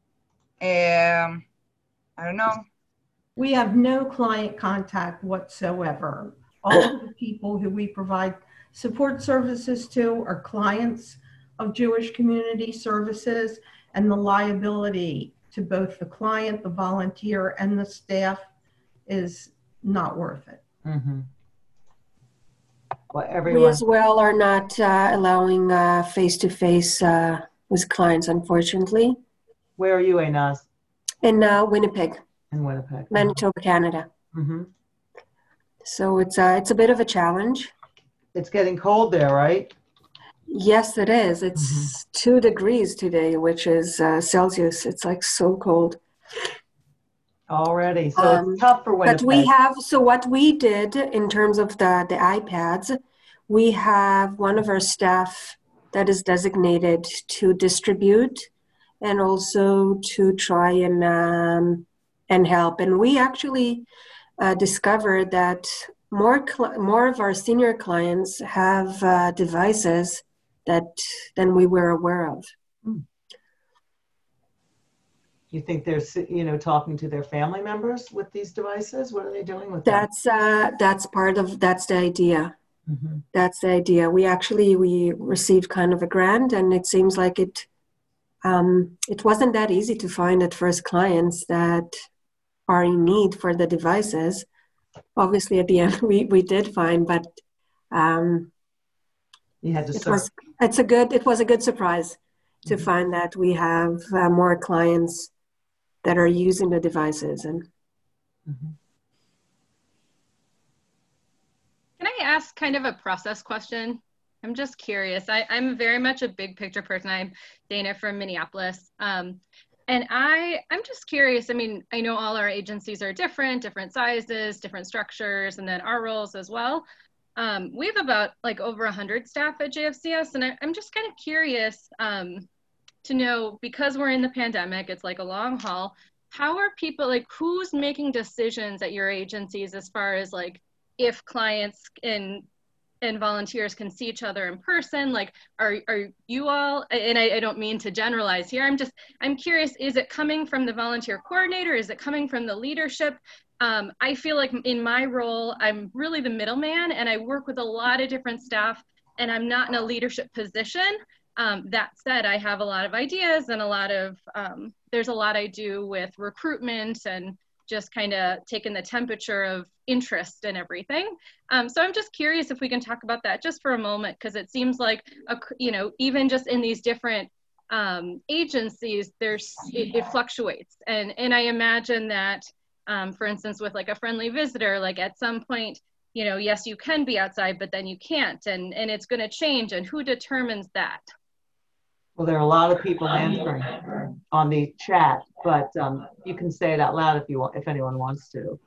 [SPEAKER 16] Um, I don't know.
[SPEAKER 17] We have no client contact whatsoever. All of the people who we provide support services to are clients of Jewish Community Services, and the liability to both the client, the volunteer, and the staff is not worth it.
[SPEAKER 1] Mm-hmm. Well,
[SPEAKER 18] we
[SPEAKER 1] everyone.
[SPEAKER 18] as well are not uh, allowing uh, face-to-face uh, with clients, unfortunately.
[SPEAKER 1] Where are you, Einaz?
[SPEAKER 18] In uh, Winnipeg.
[SPEAKER 1] In Winnipeg.
[SPEAKER 18] Manitoba, Canada.
[SPEAKER 1] Mm-hmm.
[SPEAKER 18] So it's uh, it's a bit of a challenge.
[SPEAKER 1] It's getting cold there, right?
[SPEAKER 18] Yes, it is. It's mm-hmm. two degrees today, which is uh, Celsius. It's like so cold.
[SPEAKER 1] Already, so
[SPEAKER 18] um,
[SPEAKER 1] it's tough for Winnipeg.
[SPEAKER 18] But we have, so what we did in terms of the, the iPads, we have one of our staff that is designated to distribute and also to try and um, and help. And we actually uh, discovered that more cl- more of our senior clients have uh, devices that than we were aware of.
[SPEAKER 1] Hmm. You think they're, you know, talking to their family members with these devices? What are they doing with
[SPEAKER 18] that's, them? That's uh, that's part of, that's the idea. Mm-hmm. That's the idea. We actually, we received kind of a grant, and it seems like it, um, it wasn't that easy to find at first clients that are in need for the devices. Obviously, at the end, we, we did find, but um,
[SPEAKER 1] you had to
[SPEAKER 18] it
[SPEAKER 1] search.
[SPEAKER 18] was it's a good it was a good surprise to
[SPEAKER 1] Mm-hmm.
[SPEAKER 18] find that we have uh, more clients that are using the devices. And
[SPEAKER 1] mm-hmm.
[SPEAKER 19] Can I ask kind of a process question? I'm just curious. I, I'm very much a big picture person. I'm Dana from Minneapolis. Um, and I, I'm just curious. I mean, I know all our agencies are different, different sizes, different structures, and then our roles as well. Um, we have about like over one hundred staff at J F C S, and I, I'm just kind of curious um, to know, because we're in the pandemic, it's like a long haul, how are people, like who's making decisions at your agencies as far as like if clients and and volunteers can see each other in person? Like, are, are you all, and I, I don't mean to generalize here, I'm just, I'm curious, is it coming from the volunteer coordinator? Is it coming from the leadership? Um, I feel like in my role, I'm really the middleman, and I work with a lot of different staff, and I'm not in a leadership position. Um, that said, I have a lot of ideas and a lot of, um, there's a lot I do with recruitment and just kind of taking the temperature of interest and everything. Um, so I'm just curious if we can talk about that just for a moment, because it seems like, a, you know, even just in these different um, agencies, there's, it, it fluctuates. And, and I imagine that, um, for instance, with like a friendly visitor, like at some point, you know, yes, you can be outside, but then you can't, and, and it's gonna change, and who determines that?
[SPEAKER 1] Well, there are a lot of people answering on the chat, but um, you can say it out loud if you want, if anyone wants to.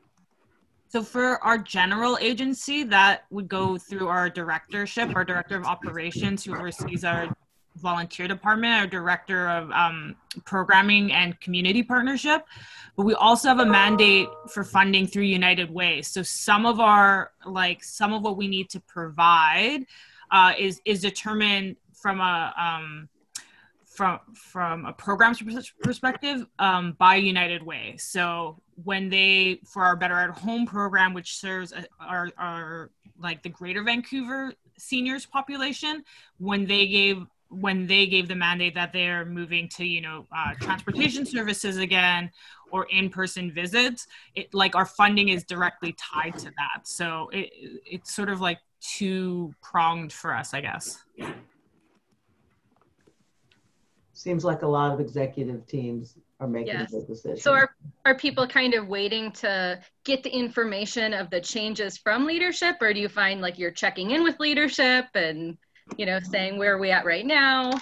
[SPEAKER 20] So for our general agency, that would go through our directorship, our director of operations, who oversees our volunteer department, our director of um, programming and community partnership. But we also have a mandate for funding through United Way. So some of our, like some of what we need to provide uh, is, is determined from a, um, from from a programs perspective um, by United Way. So when they, for our Better at Home program, which serves our, our like the Greater Vancouver seniors population, when they gave when they gave the mandate that they're moving to, you know, uh, transportation services again, or in-person visits, it like our funding is directly tied to that. So it it's sort of like two pronged for us, I guess.
[SPEAKER 1] Seems like a lot of executive teams are making
[SPEAKER 19] Yes.
[SPEAKER 1] those decisions.
[SPEAKER 19] So are, are people kind of waiting to get the information of the changes from leadership, or do you find like you're checking in with leadership and, you know, saying where are we at right now?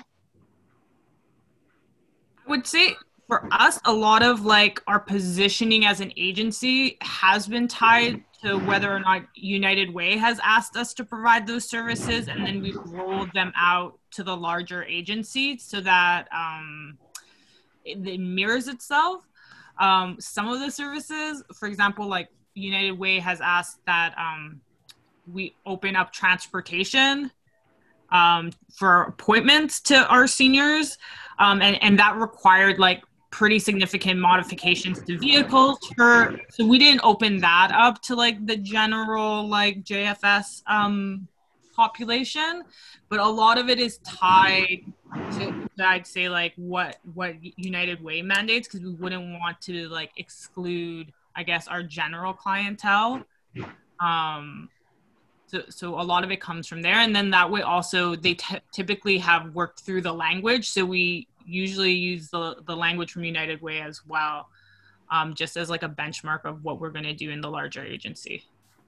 [SPEAKER 20] I would say for us, a lot of like our positioning as an agency has been tied to whether or not United Way has asked us to provide those services, and then we've rolled them out to the larger agency so that um, it, it mirrors itself. Um, some of the services, for example, like United Way has asked that um, we open up transportation um, for appointments to our seniors, um, and, and that required like pretty significant modifications to vehicles for, so we didn't open that up to like the general like J F S um, population, but a lot of it is tied to, to I'd say like what what United Way mandates, because we wouldn't want to like exclude, I guess, our general clientele. Um, so, so a lot of it comes from there, and then that way also they t- typically have worked through the language, so we usually use the, the language from United Way as well, um, just as like a benchmark of what we're going to do in the larger agency.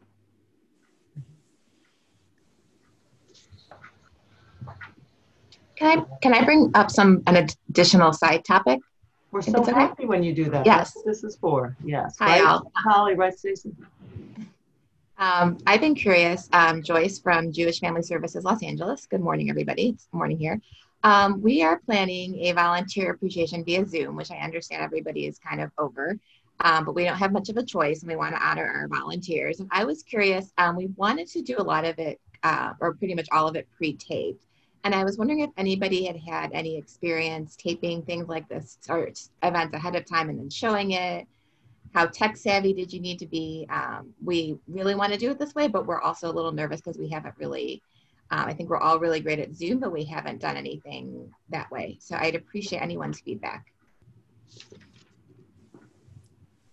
[SPEAKER 21] Can I, can I bring up some an additional side topic?
[SPEAKER 1] We're so
[SPEAKER 21] okay?
[SPEAKER 1] happy when you do that.
[SPEAKER 21] Yes.
[SPEAKER 1] That's what this is for. Yes.
[SPEAKER 21] Hi,
[SPEAKER 1] right,
[SPEAKER 21] all.
[SPEAKER 1] Holly, right, Stacey?
[SPEAKER 21] Um, I've been curious, um, Joyce from Jewish Family Services Los Angeles. Good morning, everybody. It's morning here. Um, we are planning a volunteer appreciation via Zoom, which I understand everybody is kind of over, um, but we don't have much of a choice, and we want to honor our volunteers. And I was curious, um, we wanted to do a lot of it, uh, or pretty much all of it pre-taped. And I was wondering if anybody had had any experience taping things like this, or events ahead of time and then showing it. How tech savvy did you need to be? Um, we really want to do it this way, but we're also a little nervous because we haven't really, um, I think we're all really great at Zoom, but we haven't done anything that way. So I'd appreciate anyone's feedback.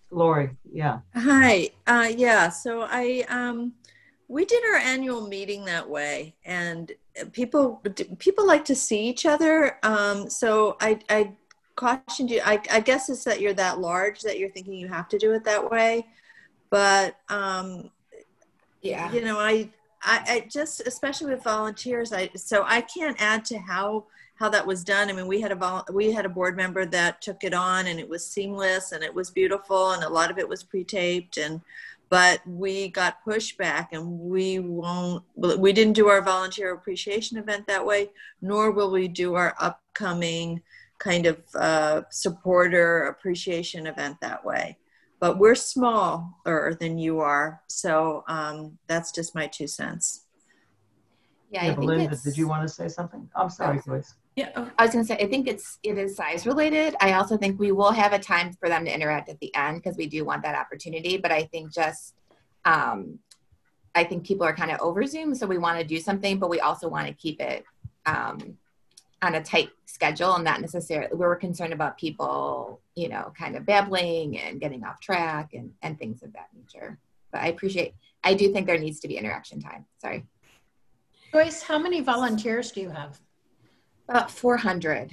[SPEAKER 1] Lori, yeah.
[SPEAKER 6] Hi. Uh, yeah. So I, um, we did our annual meeting that way, and people people like to see each other. Um, so I, I cautioned you. I, I guess it's that you're that large that you're thinking you have to do it that way. But um,
[SPEAKER 21] yeah,
[SPEAKER 6] you know, I, I, I just, especially with volunteers, I so I can't add to how. how that was done. I mean, we had a vol- we had a board member that took it on, and it was seamless and it was beautiful, and a lot of it was pre-taped, and but we got pushback, and we won't we didn't do our volunteer appreciation event that way, nor will we do our upcoming kind of uh, supporter appreciation event that way. But we're smaller than you are, so um, that's just my two cents.
[SPEAKER 21] Yeah, I
[SPEAKER 1] yeah,
[SPEAKER 21] think
[SPEAKER 1] Belinda,
[SPEAKER 21] it's,
[SPEAKER 1] did you want to say something? I'm sorry, Joyce.
[SPEAKER 21] Yeah, I was going to say, I think it's it is size related. I also think we will have a time for them to interact at the end because we do want that opportunity. But I think just, um, I think people are kind of over Zoom, so we want to do something, but we also want to keep it um, on a tight schedule and not necessarily. We were concerned about people, you know, kind of babbling and getting off track and and things of that nature. But I appreciate. I do think there needs to be interaction time. Sorry.
[SPEAKER 10] Joyce, how many volunteers do you have?
[SPEAKER 21] About four hundred.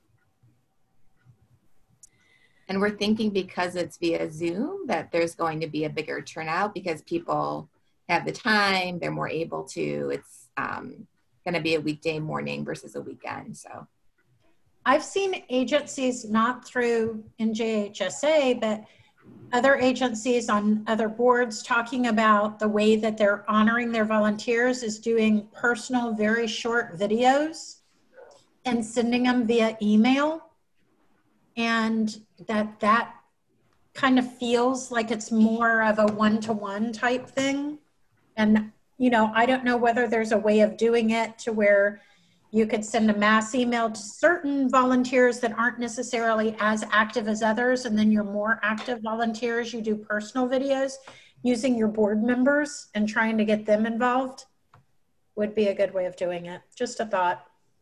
[SPEAKER 21] And we're thinking because it's via Zoom that there's going to be a bigger turnout because people have the time, they're more able to. It's um, going to be a weekday morning versus a weekend. So
[SPEAKER 10] I've seen agencies, not through N J H S A, but other agencies on other boards talking about the way that they're honoring their volunteers is doing personal, very short videos and sending them via email, and that that kind of feels like it's more of a one-to-one type thing. And, you know, I don't know whether there's a way of doing it to where you could send a mass email to certain volunteers that aren't necessarily as active as others, and then your more active volunteers, you do personal videos using your board members and trying to get them involved would be a good way of doing it. Just a thought.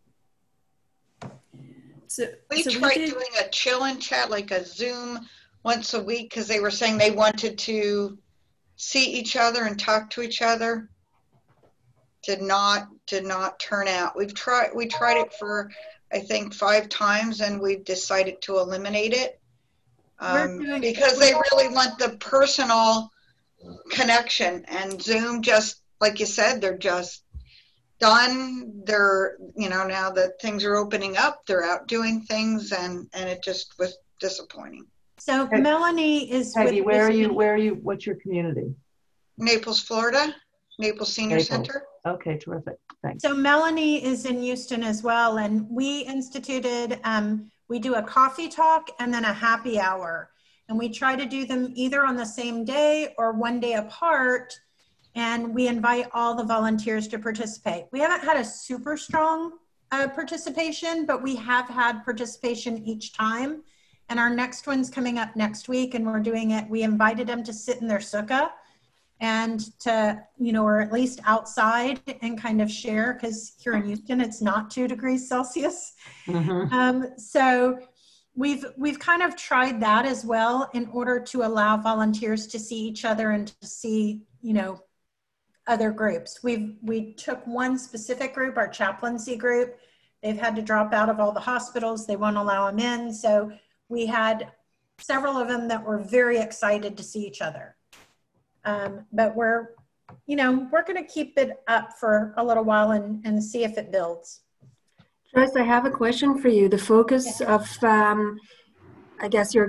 [SPEAKER 4] So,
[SPEAKER 2] we
[SPEAKER 4] so
[SPEAKER 2] tried
[SPEAKER 4] we did,
[SPEAKER 2] doing a chill and chat, like a Zoom once a week, because they were saying they wanted to see each other and talk to each other. Did not did not turn out. We've tried we tried it for I think five times, and we decided to eliminate it um, because they really want the personal connection. And Zoom, just like you said, they're just done. They're, you know, now that things are opening up, they're out doing things, and and it just was disappointing.
[SPEAKER 10] So
[SPEAKER 1] Hey,
[SPEAKER 10] Melanie is
[SPEAKER 1] Peggy,
[SPEAKER 10] with
[SPEAKER 1] where are you?
[SPEAKER 10] Houston.
[SPEAKER 1] Where are you? What's your community?
[SPEAKER 2] Naples, Florida, Naples Senior
[SPEAKER 1] Naples.
[SPEAKER 2] Center.
[SPEAKER 1] Okay, terrific. Thanks.
[SPEAKER 10] So Melanie is in Houston as well, and we instituted, um, we do a coffee talk and then a happy hour. And we try to do them either on the same day or one day apart, and we invite all the volunteers to participate. We haven't had a super strong uh, participation, but we have had participation each time. And our next one's coming up next week, and we're doing it, we invited them to sit in their sukkah and to, you know, or at least outside and kind of share, because here in Houston, it's not two degrees Celsius.
[SPEAKER 1] Mm-hmm.
[SPEAKER 10] Um, so we've, we've kind of tried that as well in order to allow volunteers to see each other and to see, you know, other groups. We've, we took one specific group, our chaplaincy group. They've had to drop out of all the hospitals. They won't allow them in. So we had several of them that were very excited to see each other. Um, but we're, you know, we're going to keep it up for a little while and, and see if it builds.
[SPEAKER 18] Joyce, I have a question for you. The focus yeah. of, um, I guess, your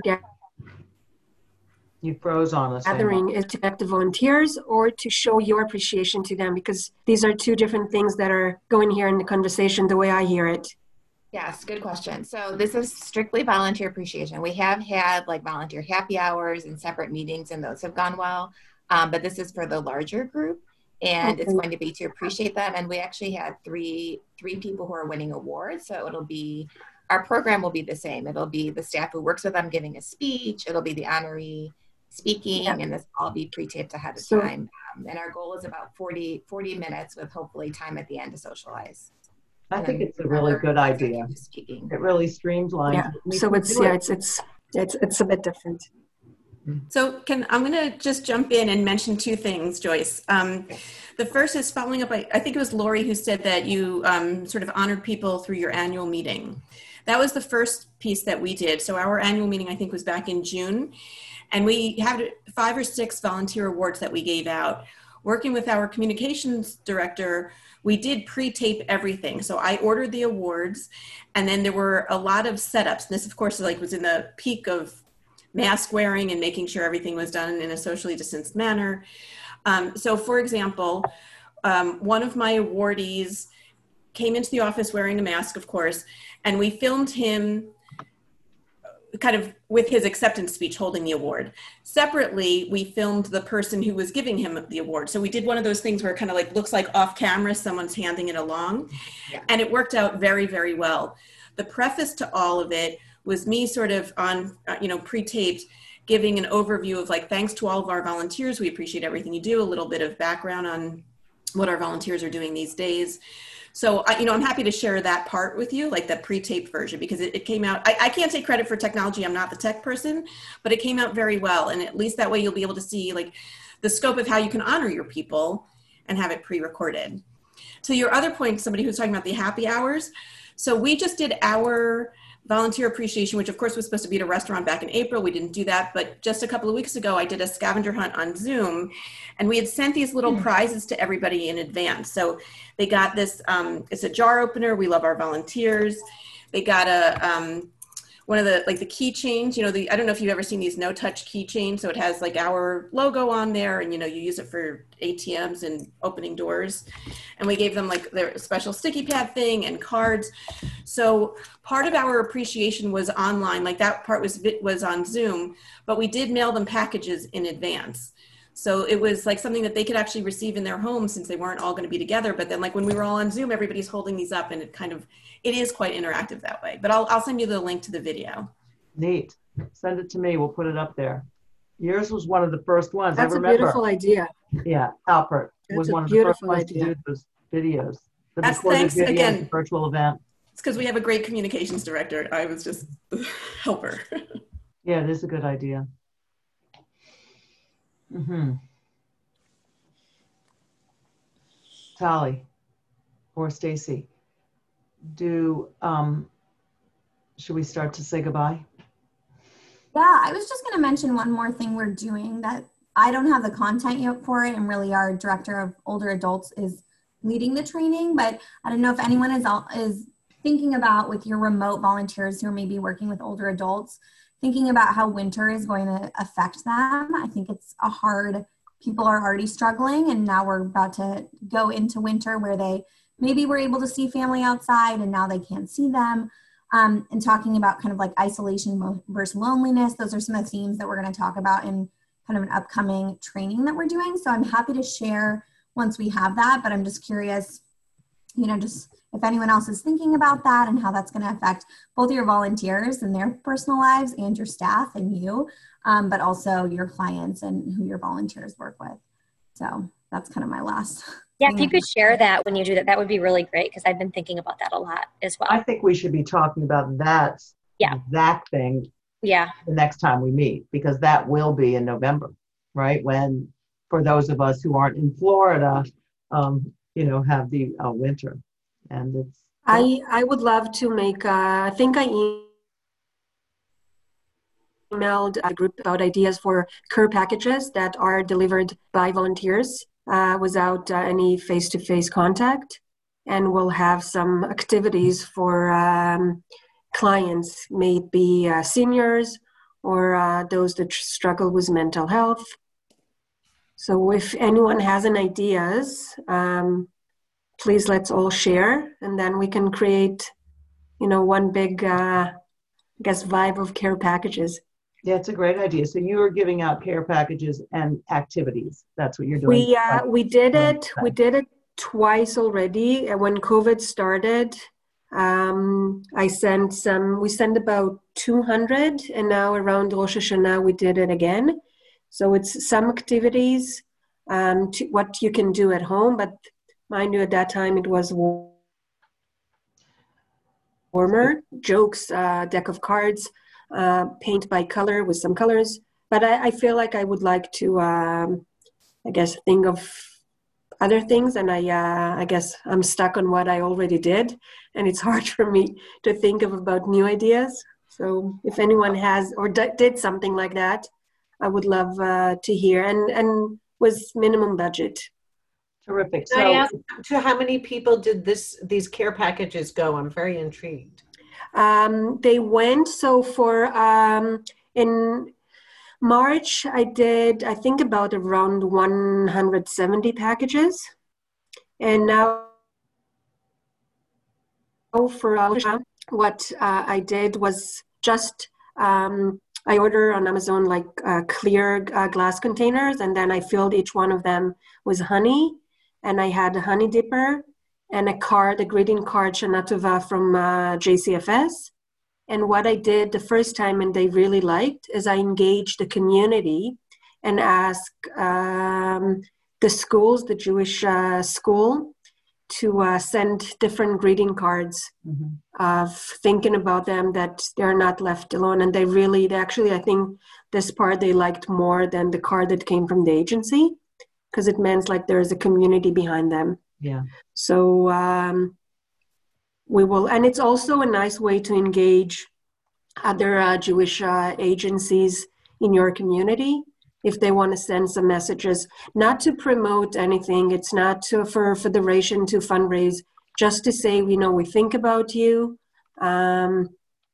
[SPEAKER 1] you froze on us.
[SPEAKER 18] gathering is to connect the volunteers or to show your appreciation to them, because these are two different things that are going here in the conversation the way I hear it.
[SPEAKER 21] Yes, good question. So this is strictly volunteer appreciation. We have had like volunteer happy hours and separate meetings, and those have gone well. Um, but this is for the larger group, and okay. It's going to be to appreciate them. And we actually had three three people who are winning awards. So it'll be, our program will be the same. It'll be the staff who works with them giving a speech. It'll be the honoree speaking, yeah. And this will all be pre-taped ahead of so, time. Um, and our goal is about forty, forty minutes with hopefully time at the end to socialize.
[SPEAKER 1] I think it's a really good idea. Speaking. It really streamlines.
[SPEAKER 18] Yeah. So it's yeah, it's it's it's it's a bit different.
[SPEAKER 4] So can I'm going to just jump in and mention two things, Joyce. Um, the first is following up. I, I think it was Lori who said that you um, sort of honored people through your annual meeting. That was the first piece that we did. So our annual meeting, I think, was back in June, and we had five or six volunteer awards that we gave out. Working with our communications director, we did pre-tape everything. So I ordered the awards, and then there were a lot of setups. And this, of course, like was in the peak of mask wearing and making sure everything was done in a socially distanced manner. Um, so for example, um, one of my awardees came into the office wearing a mask, of course, and we filmed him kind of with his acceptance speech holding the award. Separately, we filmed the person who was giving him the award. So we did one of those things where it kind of like looks like off camera, someone's handing it along. Yeah. And it worked out very, very well. The preface to all of it was me sort of on, uh, you know, pre-taped, giving an overview of like, thanks to all of our volunteers. We appreciate everything you do, a little bit of background on what our volunteers are doing these days. So, I, you know, I'm happy to share that part with you, like the pre-taped version, because it, it came out, I, I can't take credit for technology. I'm not the tech person, but it came out very well. And at least that way you'll be able to see like the scope of how you can honor your people and have it pre-recorded. To your other point, somebody who's talking about the happy hours. So we just did our volunteer appreciation, which of course was supposed to be at a restaurant back in April. We didn't do that, but just a couple of weeks ago, I did a scavenger hunt on Zoom, and we had sent these little prizes to everybody in advance. So they got this, um, it's a jar opener. We love our volunteers. They got a, um, one of the, like the keychains, you know, the, I don't know if you've ever seen these no touch keychains. So it has like our logo on there, and, you know, you use it for A T Ms and opening doors. And we gave them like their special sticky pad thing and cards. So part of our appreciation was online, like that part was, was on Zoom, but we did mail them packages in advance. So it was like something that they could actually receive in their homes since they weren't all going to be together. But then like when we were all on Zoom, everybody's holding these up, and it kind of, it is quite interactive that way. But I'll, I'll send you the link to the video.
[SPEAKER 1] Neat. Send it to me. We'll put it up there. Yours was one of the first ones.
[SPEAKER 18] That's
[SPEAKER 1] I remember.
[SPEAKER 18] a beautiful idea.
[SPEAKER 1] Yeah, Alpert
[SPEAKER 18] That's
[SPEAKER 1] was
[SPEAKER 18] a
[SPEAKER 1] one of the first
[SPEAKER 18] beautiful
[SPEAKER 1] ones
[SPEAKER 18] idea.
[SPEAKER 1] to do those videos. The
[SPEAKER 4] That's
[SPEAKER 1] recorded
[SPEAKER 4] thanks
[SPEAKER 1] videos,
[SPEAKER 4] again.
[SPEAKER 1] the virtual event.
[SPEAKER 4] It's because we have a great communications director. I was just the helper.
[SPEAKER 1] Yeah, it is a good idea. Mm-hmm. Tali or Stacy, do um, should we start to say goodbye?
[SPEAKER 3] Yeah, I was just going to mention one more thing we're doing that I don't have the content yet for it, and really our director of older adults is leading the training, but I don't know if anyone is is thinking about with your remote volunteers who are maybe working with older adults, thinking about how winter is going to affect them. I think it's a hard, people are already struggling, and now we're about to go into winter where they maybe were able to see family outside and now they can't see them. Um, and talking about kind of like isolation versus loneliness. Those are some of the themes that we're going to talk about in kind of an upcoming training that we're doing. So I'm happy to share once we have that, but I'm just curious, you know, just if anyone else is thinking about that and how that's going to affect both your volunteers and their personal lives and your staff and you, um, but also your clients and who your volunteers work with. So that's kind of my last.
[SPEAKER 7] Yeah, if you could share that when you do that, that would be really great, because I've been thinking about that a lot as well.
[SPEAKER 1] I think we should be talking about that
[SPEAKER 7] yeah.
[SPEAKER 1] exact thing
[SPEAKER 7] yeah.
[SPEAKER 1] the next time we meet, because that will be in November, right? When, for those of us who aren't in Florida, um, you know, have the uh, winter. And it's.
[SPEAKER 18] I, I would love to make, uh, I think I emailed a group about ideas for care packages that are delivered by volunteers. Uh, without uh, any face-to-face contact, and we'll have some activities for um, clients, may it be uh, seniors or uh, those that struggle with mental health. So if anyone has any ideas, um, please let's all share, and then we can create, you know, one big, uh, I guess, vibe of care packages.
[SPEAKER 1] Yeah, it's a great idea. So you are giving out care packages and activities. That's what you're doing.
[SPEAKER 18] We uh, we did it. We did it twice already. When COVID started, um, I sent some. We sent about two hundred, and now around Rosh Hashanah we did it again. So it's some activities, um, to what you can do at home. But mind you, at that time it was warmer. Jokes, uh, deck of cards. Uh, paint by color with some colors, but I, I feel like I would like to, um, I guess, think of other things, and I, uh, I guess I'm stuck on what I already did, and it's hard for me to think of about new ideas. So if anyone has or d- did something like that, I would love uh, to hear, and and with minimum budget.
[SPEAKER 1] Terrific.
[SPEAKER 14] Can I
[SPEAKER 1] So,
[SPEAKER 14] ask, to how many people did this these care packages go? I'm very intrigued.
[SPEAKER 18] Um, they went so for um, in March I did I think about around one hundred seventy packages, and now for uh, what uh, I did was just um, I order on Amazon like uh, clear uh, glass containers, and then I filled each one of them with honey, and I had a honey dipper and a card, a greeting card, Shana Tova from uh, J C F S. And what I did the first time, and they really liked, is I engaged the community and asked um, the schools, the Jewish uh, school, to uh, send different greeting cards
[SPEAKER 1] mm-hmm.
[SPEAKER 18] of thinking about them, that they're not left alone. And they really, they actually, I think this part they liked more than the card that came from the agency, because it meant like there's a community behind them.
[SPEAKER 1] Yeah.
[SPEAKER 18] So um, we will, and it's also a nice way to engage other uh, Jewish uh, agencies in your community if they want to send some messages, not to promote anything. It's not to, for Federation to fundraise, just to say, you know, we think about you um,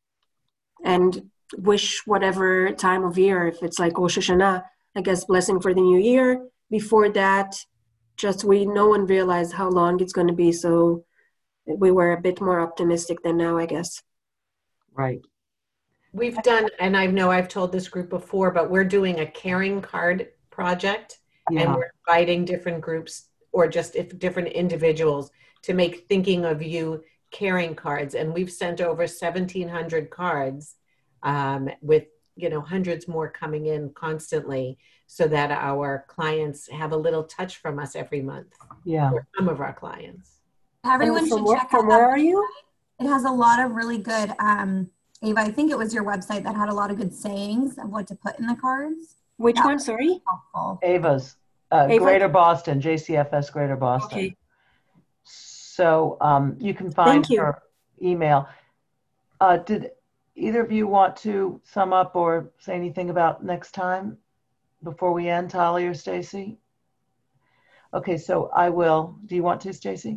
[SPEAKER 18] and wish whatever time of year, if it's like Rosh Hashanah, I guess blessing for the new year. Before that, just we, no one realized how long it's going to be. So we were a bit more optimistic than now, I guess.
[SPEAKER 1] Right.
[SPEAKER 14] We've done, and I know I've told this group before, but we're doing a caring card project,
[SPEAKER 1] yeah.
[SPEAKER 14] and we're inviting different groups or just if different individuals to make thinking of you caring cards. And we've sent over seventeen hundred cards um, with, you know, hundreds more coming in constantly, so that our clients have a little touch from us every month.
[SPEAKER 1] Yeah.
[SPEAKER 14] Or some of our clients.
[SPEAKER 3] Everyone should
[SPEAKER 18] where,
[SPEAKER 3] check
[SPEAKER 18] from
[SPEAKER 3] out
[SPEAKER 18] where
[SPEAKER 3] that
[SPEAKER 18] are you?
[SPEAKER 3] It has a lot of really good, um, Ava, I think it was your website that had a lot of good sayings of what to put in the cards.
[SPEAKER 18] Which
[SPEAKER 3] that
[SPEAKER 18] one, sorry?
[SPEAKER 3] Helpful.
[SPEAKER 1] Ava's, uh,
[SPEAKER 18] Ava?
[SPEAKER 1] Greater Boston, J C F S Greater Boston.
[SPEAKER 18] Okay.
[SPEAKER 1] So um, you can find
[SPEAKER 18] Thank you.
[SPEAKER 1] her email. Uh, did either of you want to sum up or say anything about next time before we end, Tali or Stacy? Okay, so I will. Do you want to, Stacy?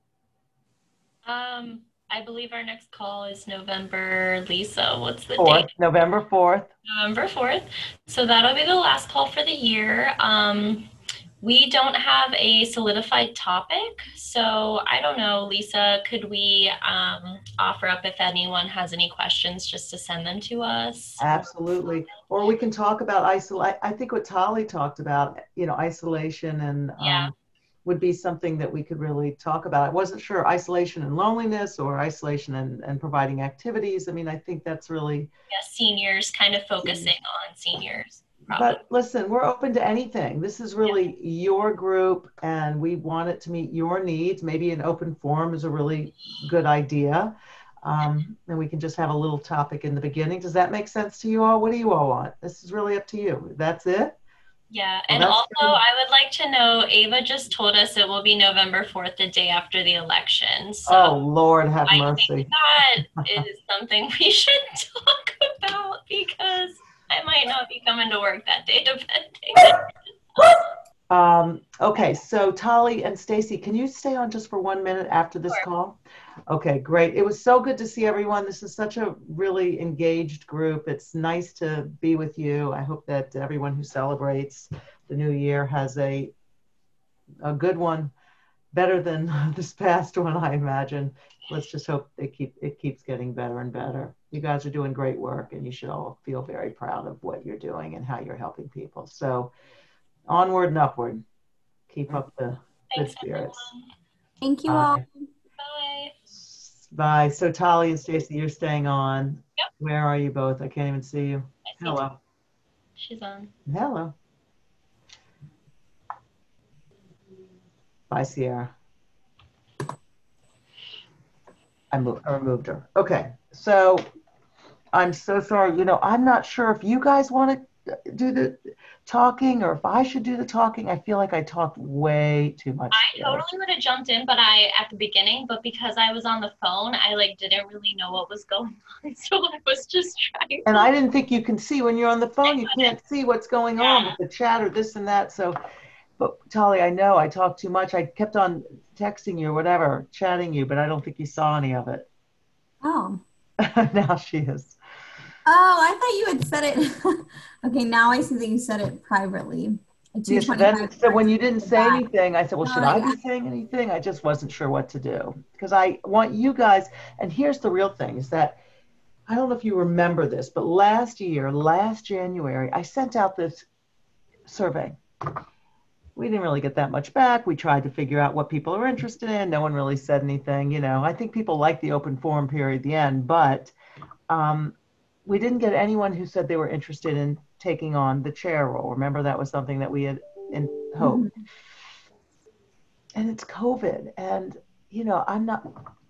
[SPEAKER 8] Um, I believe our next call is November, Lisa, what's the
[SPEAKER 1] fourth,
[SPEAKER 8] date?
[SPEAKER 1] November fourth.
[SPEAKER 8] November fourth. So that'll be the last call for the year. Um, we don't have a solidified topic. So I don't know, Lisa, could we um, offer up if anyone has any questions just to send them to us?
[SPEAKER 1] Absolutely. Or we can talk about isolate. I think what Tali talked about, you know, isolation and um,
[SPEAKER 8] yeah.
[SPEAKER 1] would be something that we could really talk about. I wasn't sure isolation and loneliness or isolation and, and providing activities. I mean, I think that's really.
[SPEAKER 8] Yeah, seniors, kind of focusing on seniors. Probably.
[SPEAKER 1] But listen, we're open to anything. This is really yeah. your group, and we want it to meet your needs. Maybe an open forum is a really good idea. Um, and we can just have a little topic in the beginning. Does that make sense to you all? What do you all want? This is really up to you. That's it?
[SPEAKER 8] Yeah,
[SPEAKER 1] well,
[SPEAKER 8] and also good. I would like to know, Ava just told us it will be November fourth, the day after the election. So
[SPEAKER 1] oh, Lord have
[SPEAKER 8] I
[SPEAKER 1] mercy.
[SPEAKER 8] think that is something we should talk about, because I might not be coming to work that day, depending.
[SPEAKER 1] um, okay, so Tali and Stacy, can you stay on just for one minute after this sure. call? Okay, great. It was so good to see everyone. This is such a really engaged group. It's nice to be with you. I hope that everyone who celebrates the new year has a a good one, better than this past one, I imagine. Let's just hope they keep it keeps getting better and better. You guys are doing great work, and you should all feel very proud of what you're doing and how you're helping people. So onward and upward. Keep up the
[SPEAKER 8] Thanks,
[SPEAKER 1] good spirits.
[SPEAKER 8] Everyone.
[SPEAKER 3] Thank you
[SPEAKER 1] Bye.
[SPEAKER 3] all.
[SPEAKER 8] Bye.
[SPEAKER 1] Bye. So Tali and Stacy, you're staying on.
[SPEAKER 8] Yep.
[SPEAKER 1] Where are you both? I can't even see you.
[SPEAKER 8] I see
[SPEAKER 1] Hello.
[SPEAKER 8] She's on.
[SPEAKER 1] Hello. Bye, Sierra. I, moved, I removed her. Okay. So I'm so sorry. You know, I'm not sure if you guys want to do the talking or if I should do the talking. I feel like I talked way too much.
[SPEAKER 8] I
[SPEAKER 1] today.
[SPEAKER 8] totally would have jumped in, but I at the beginning, but because I was on the phone, I like didn't really know what was going on, so I was just trying.
[SPEAKER 1] And I didn't think you can see when you're on the phone. You can't see what's going on with the chat or this and that. So, but Tali, I know I talked too much. I kept on texting you or whatever, chatting you, but I don't think you saw any of it.
[SPEAKER 3] Oh.
[SPEAKER 1] Now she is.
[SPEAKER 3] Oh, I thought you had said it. Okay, now I see that you said it privately.
[SPEAKER 1] Yeah, so, then, so when you didn't say
[SPEAKER 3] that.
[SPEAKER 1] anything, I said, well, should
[SPEAKER 3] Oh,
[SPEAKER 1] I
[SPEAKER 3] yeah.
[SPEAKER 1] be saying anything? I just wasn't sure what to do because I want you guys, and here's the real thing is that, I don't know if you remember this, but last year, last January, I sent out this survey. We didn't really get that much back. We tried to figure out what people are interested in. No one really said anything. You know, I think people like the open forum period at the end, but um, we didn't get anyone who said they were interested in taking on the chair role. Remember, that was something that we had in hope. Mm-hmm. And it's COVID. And, you know, I'm not,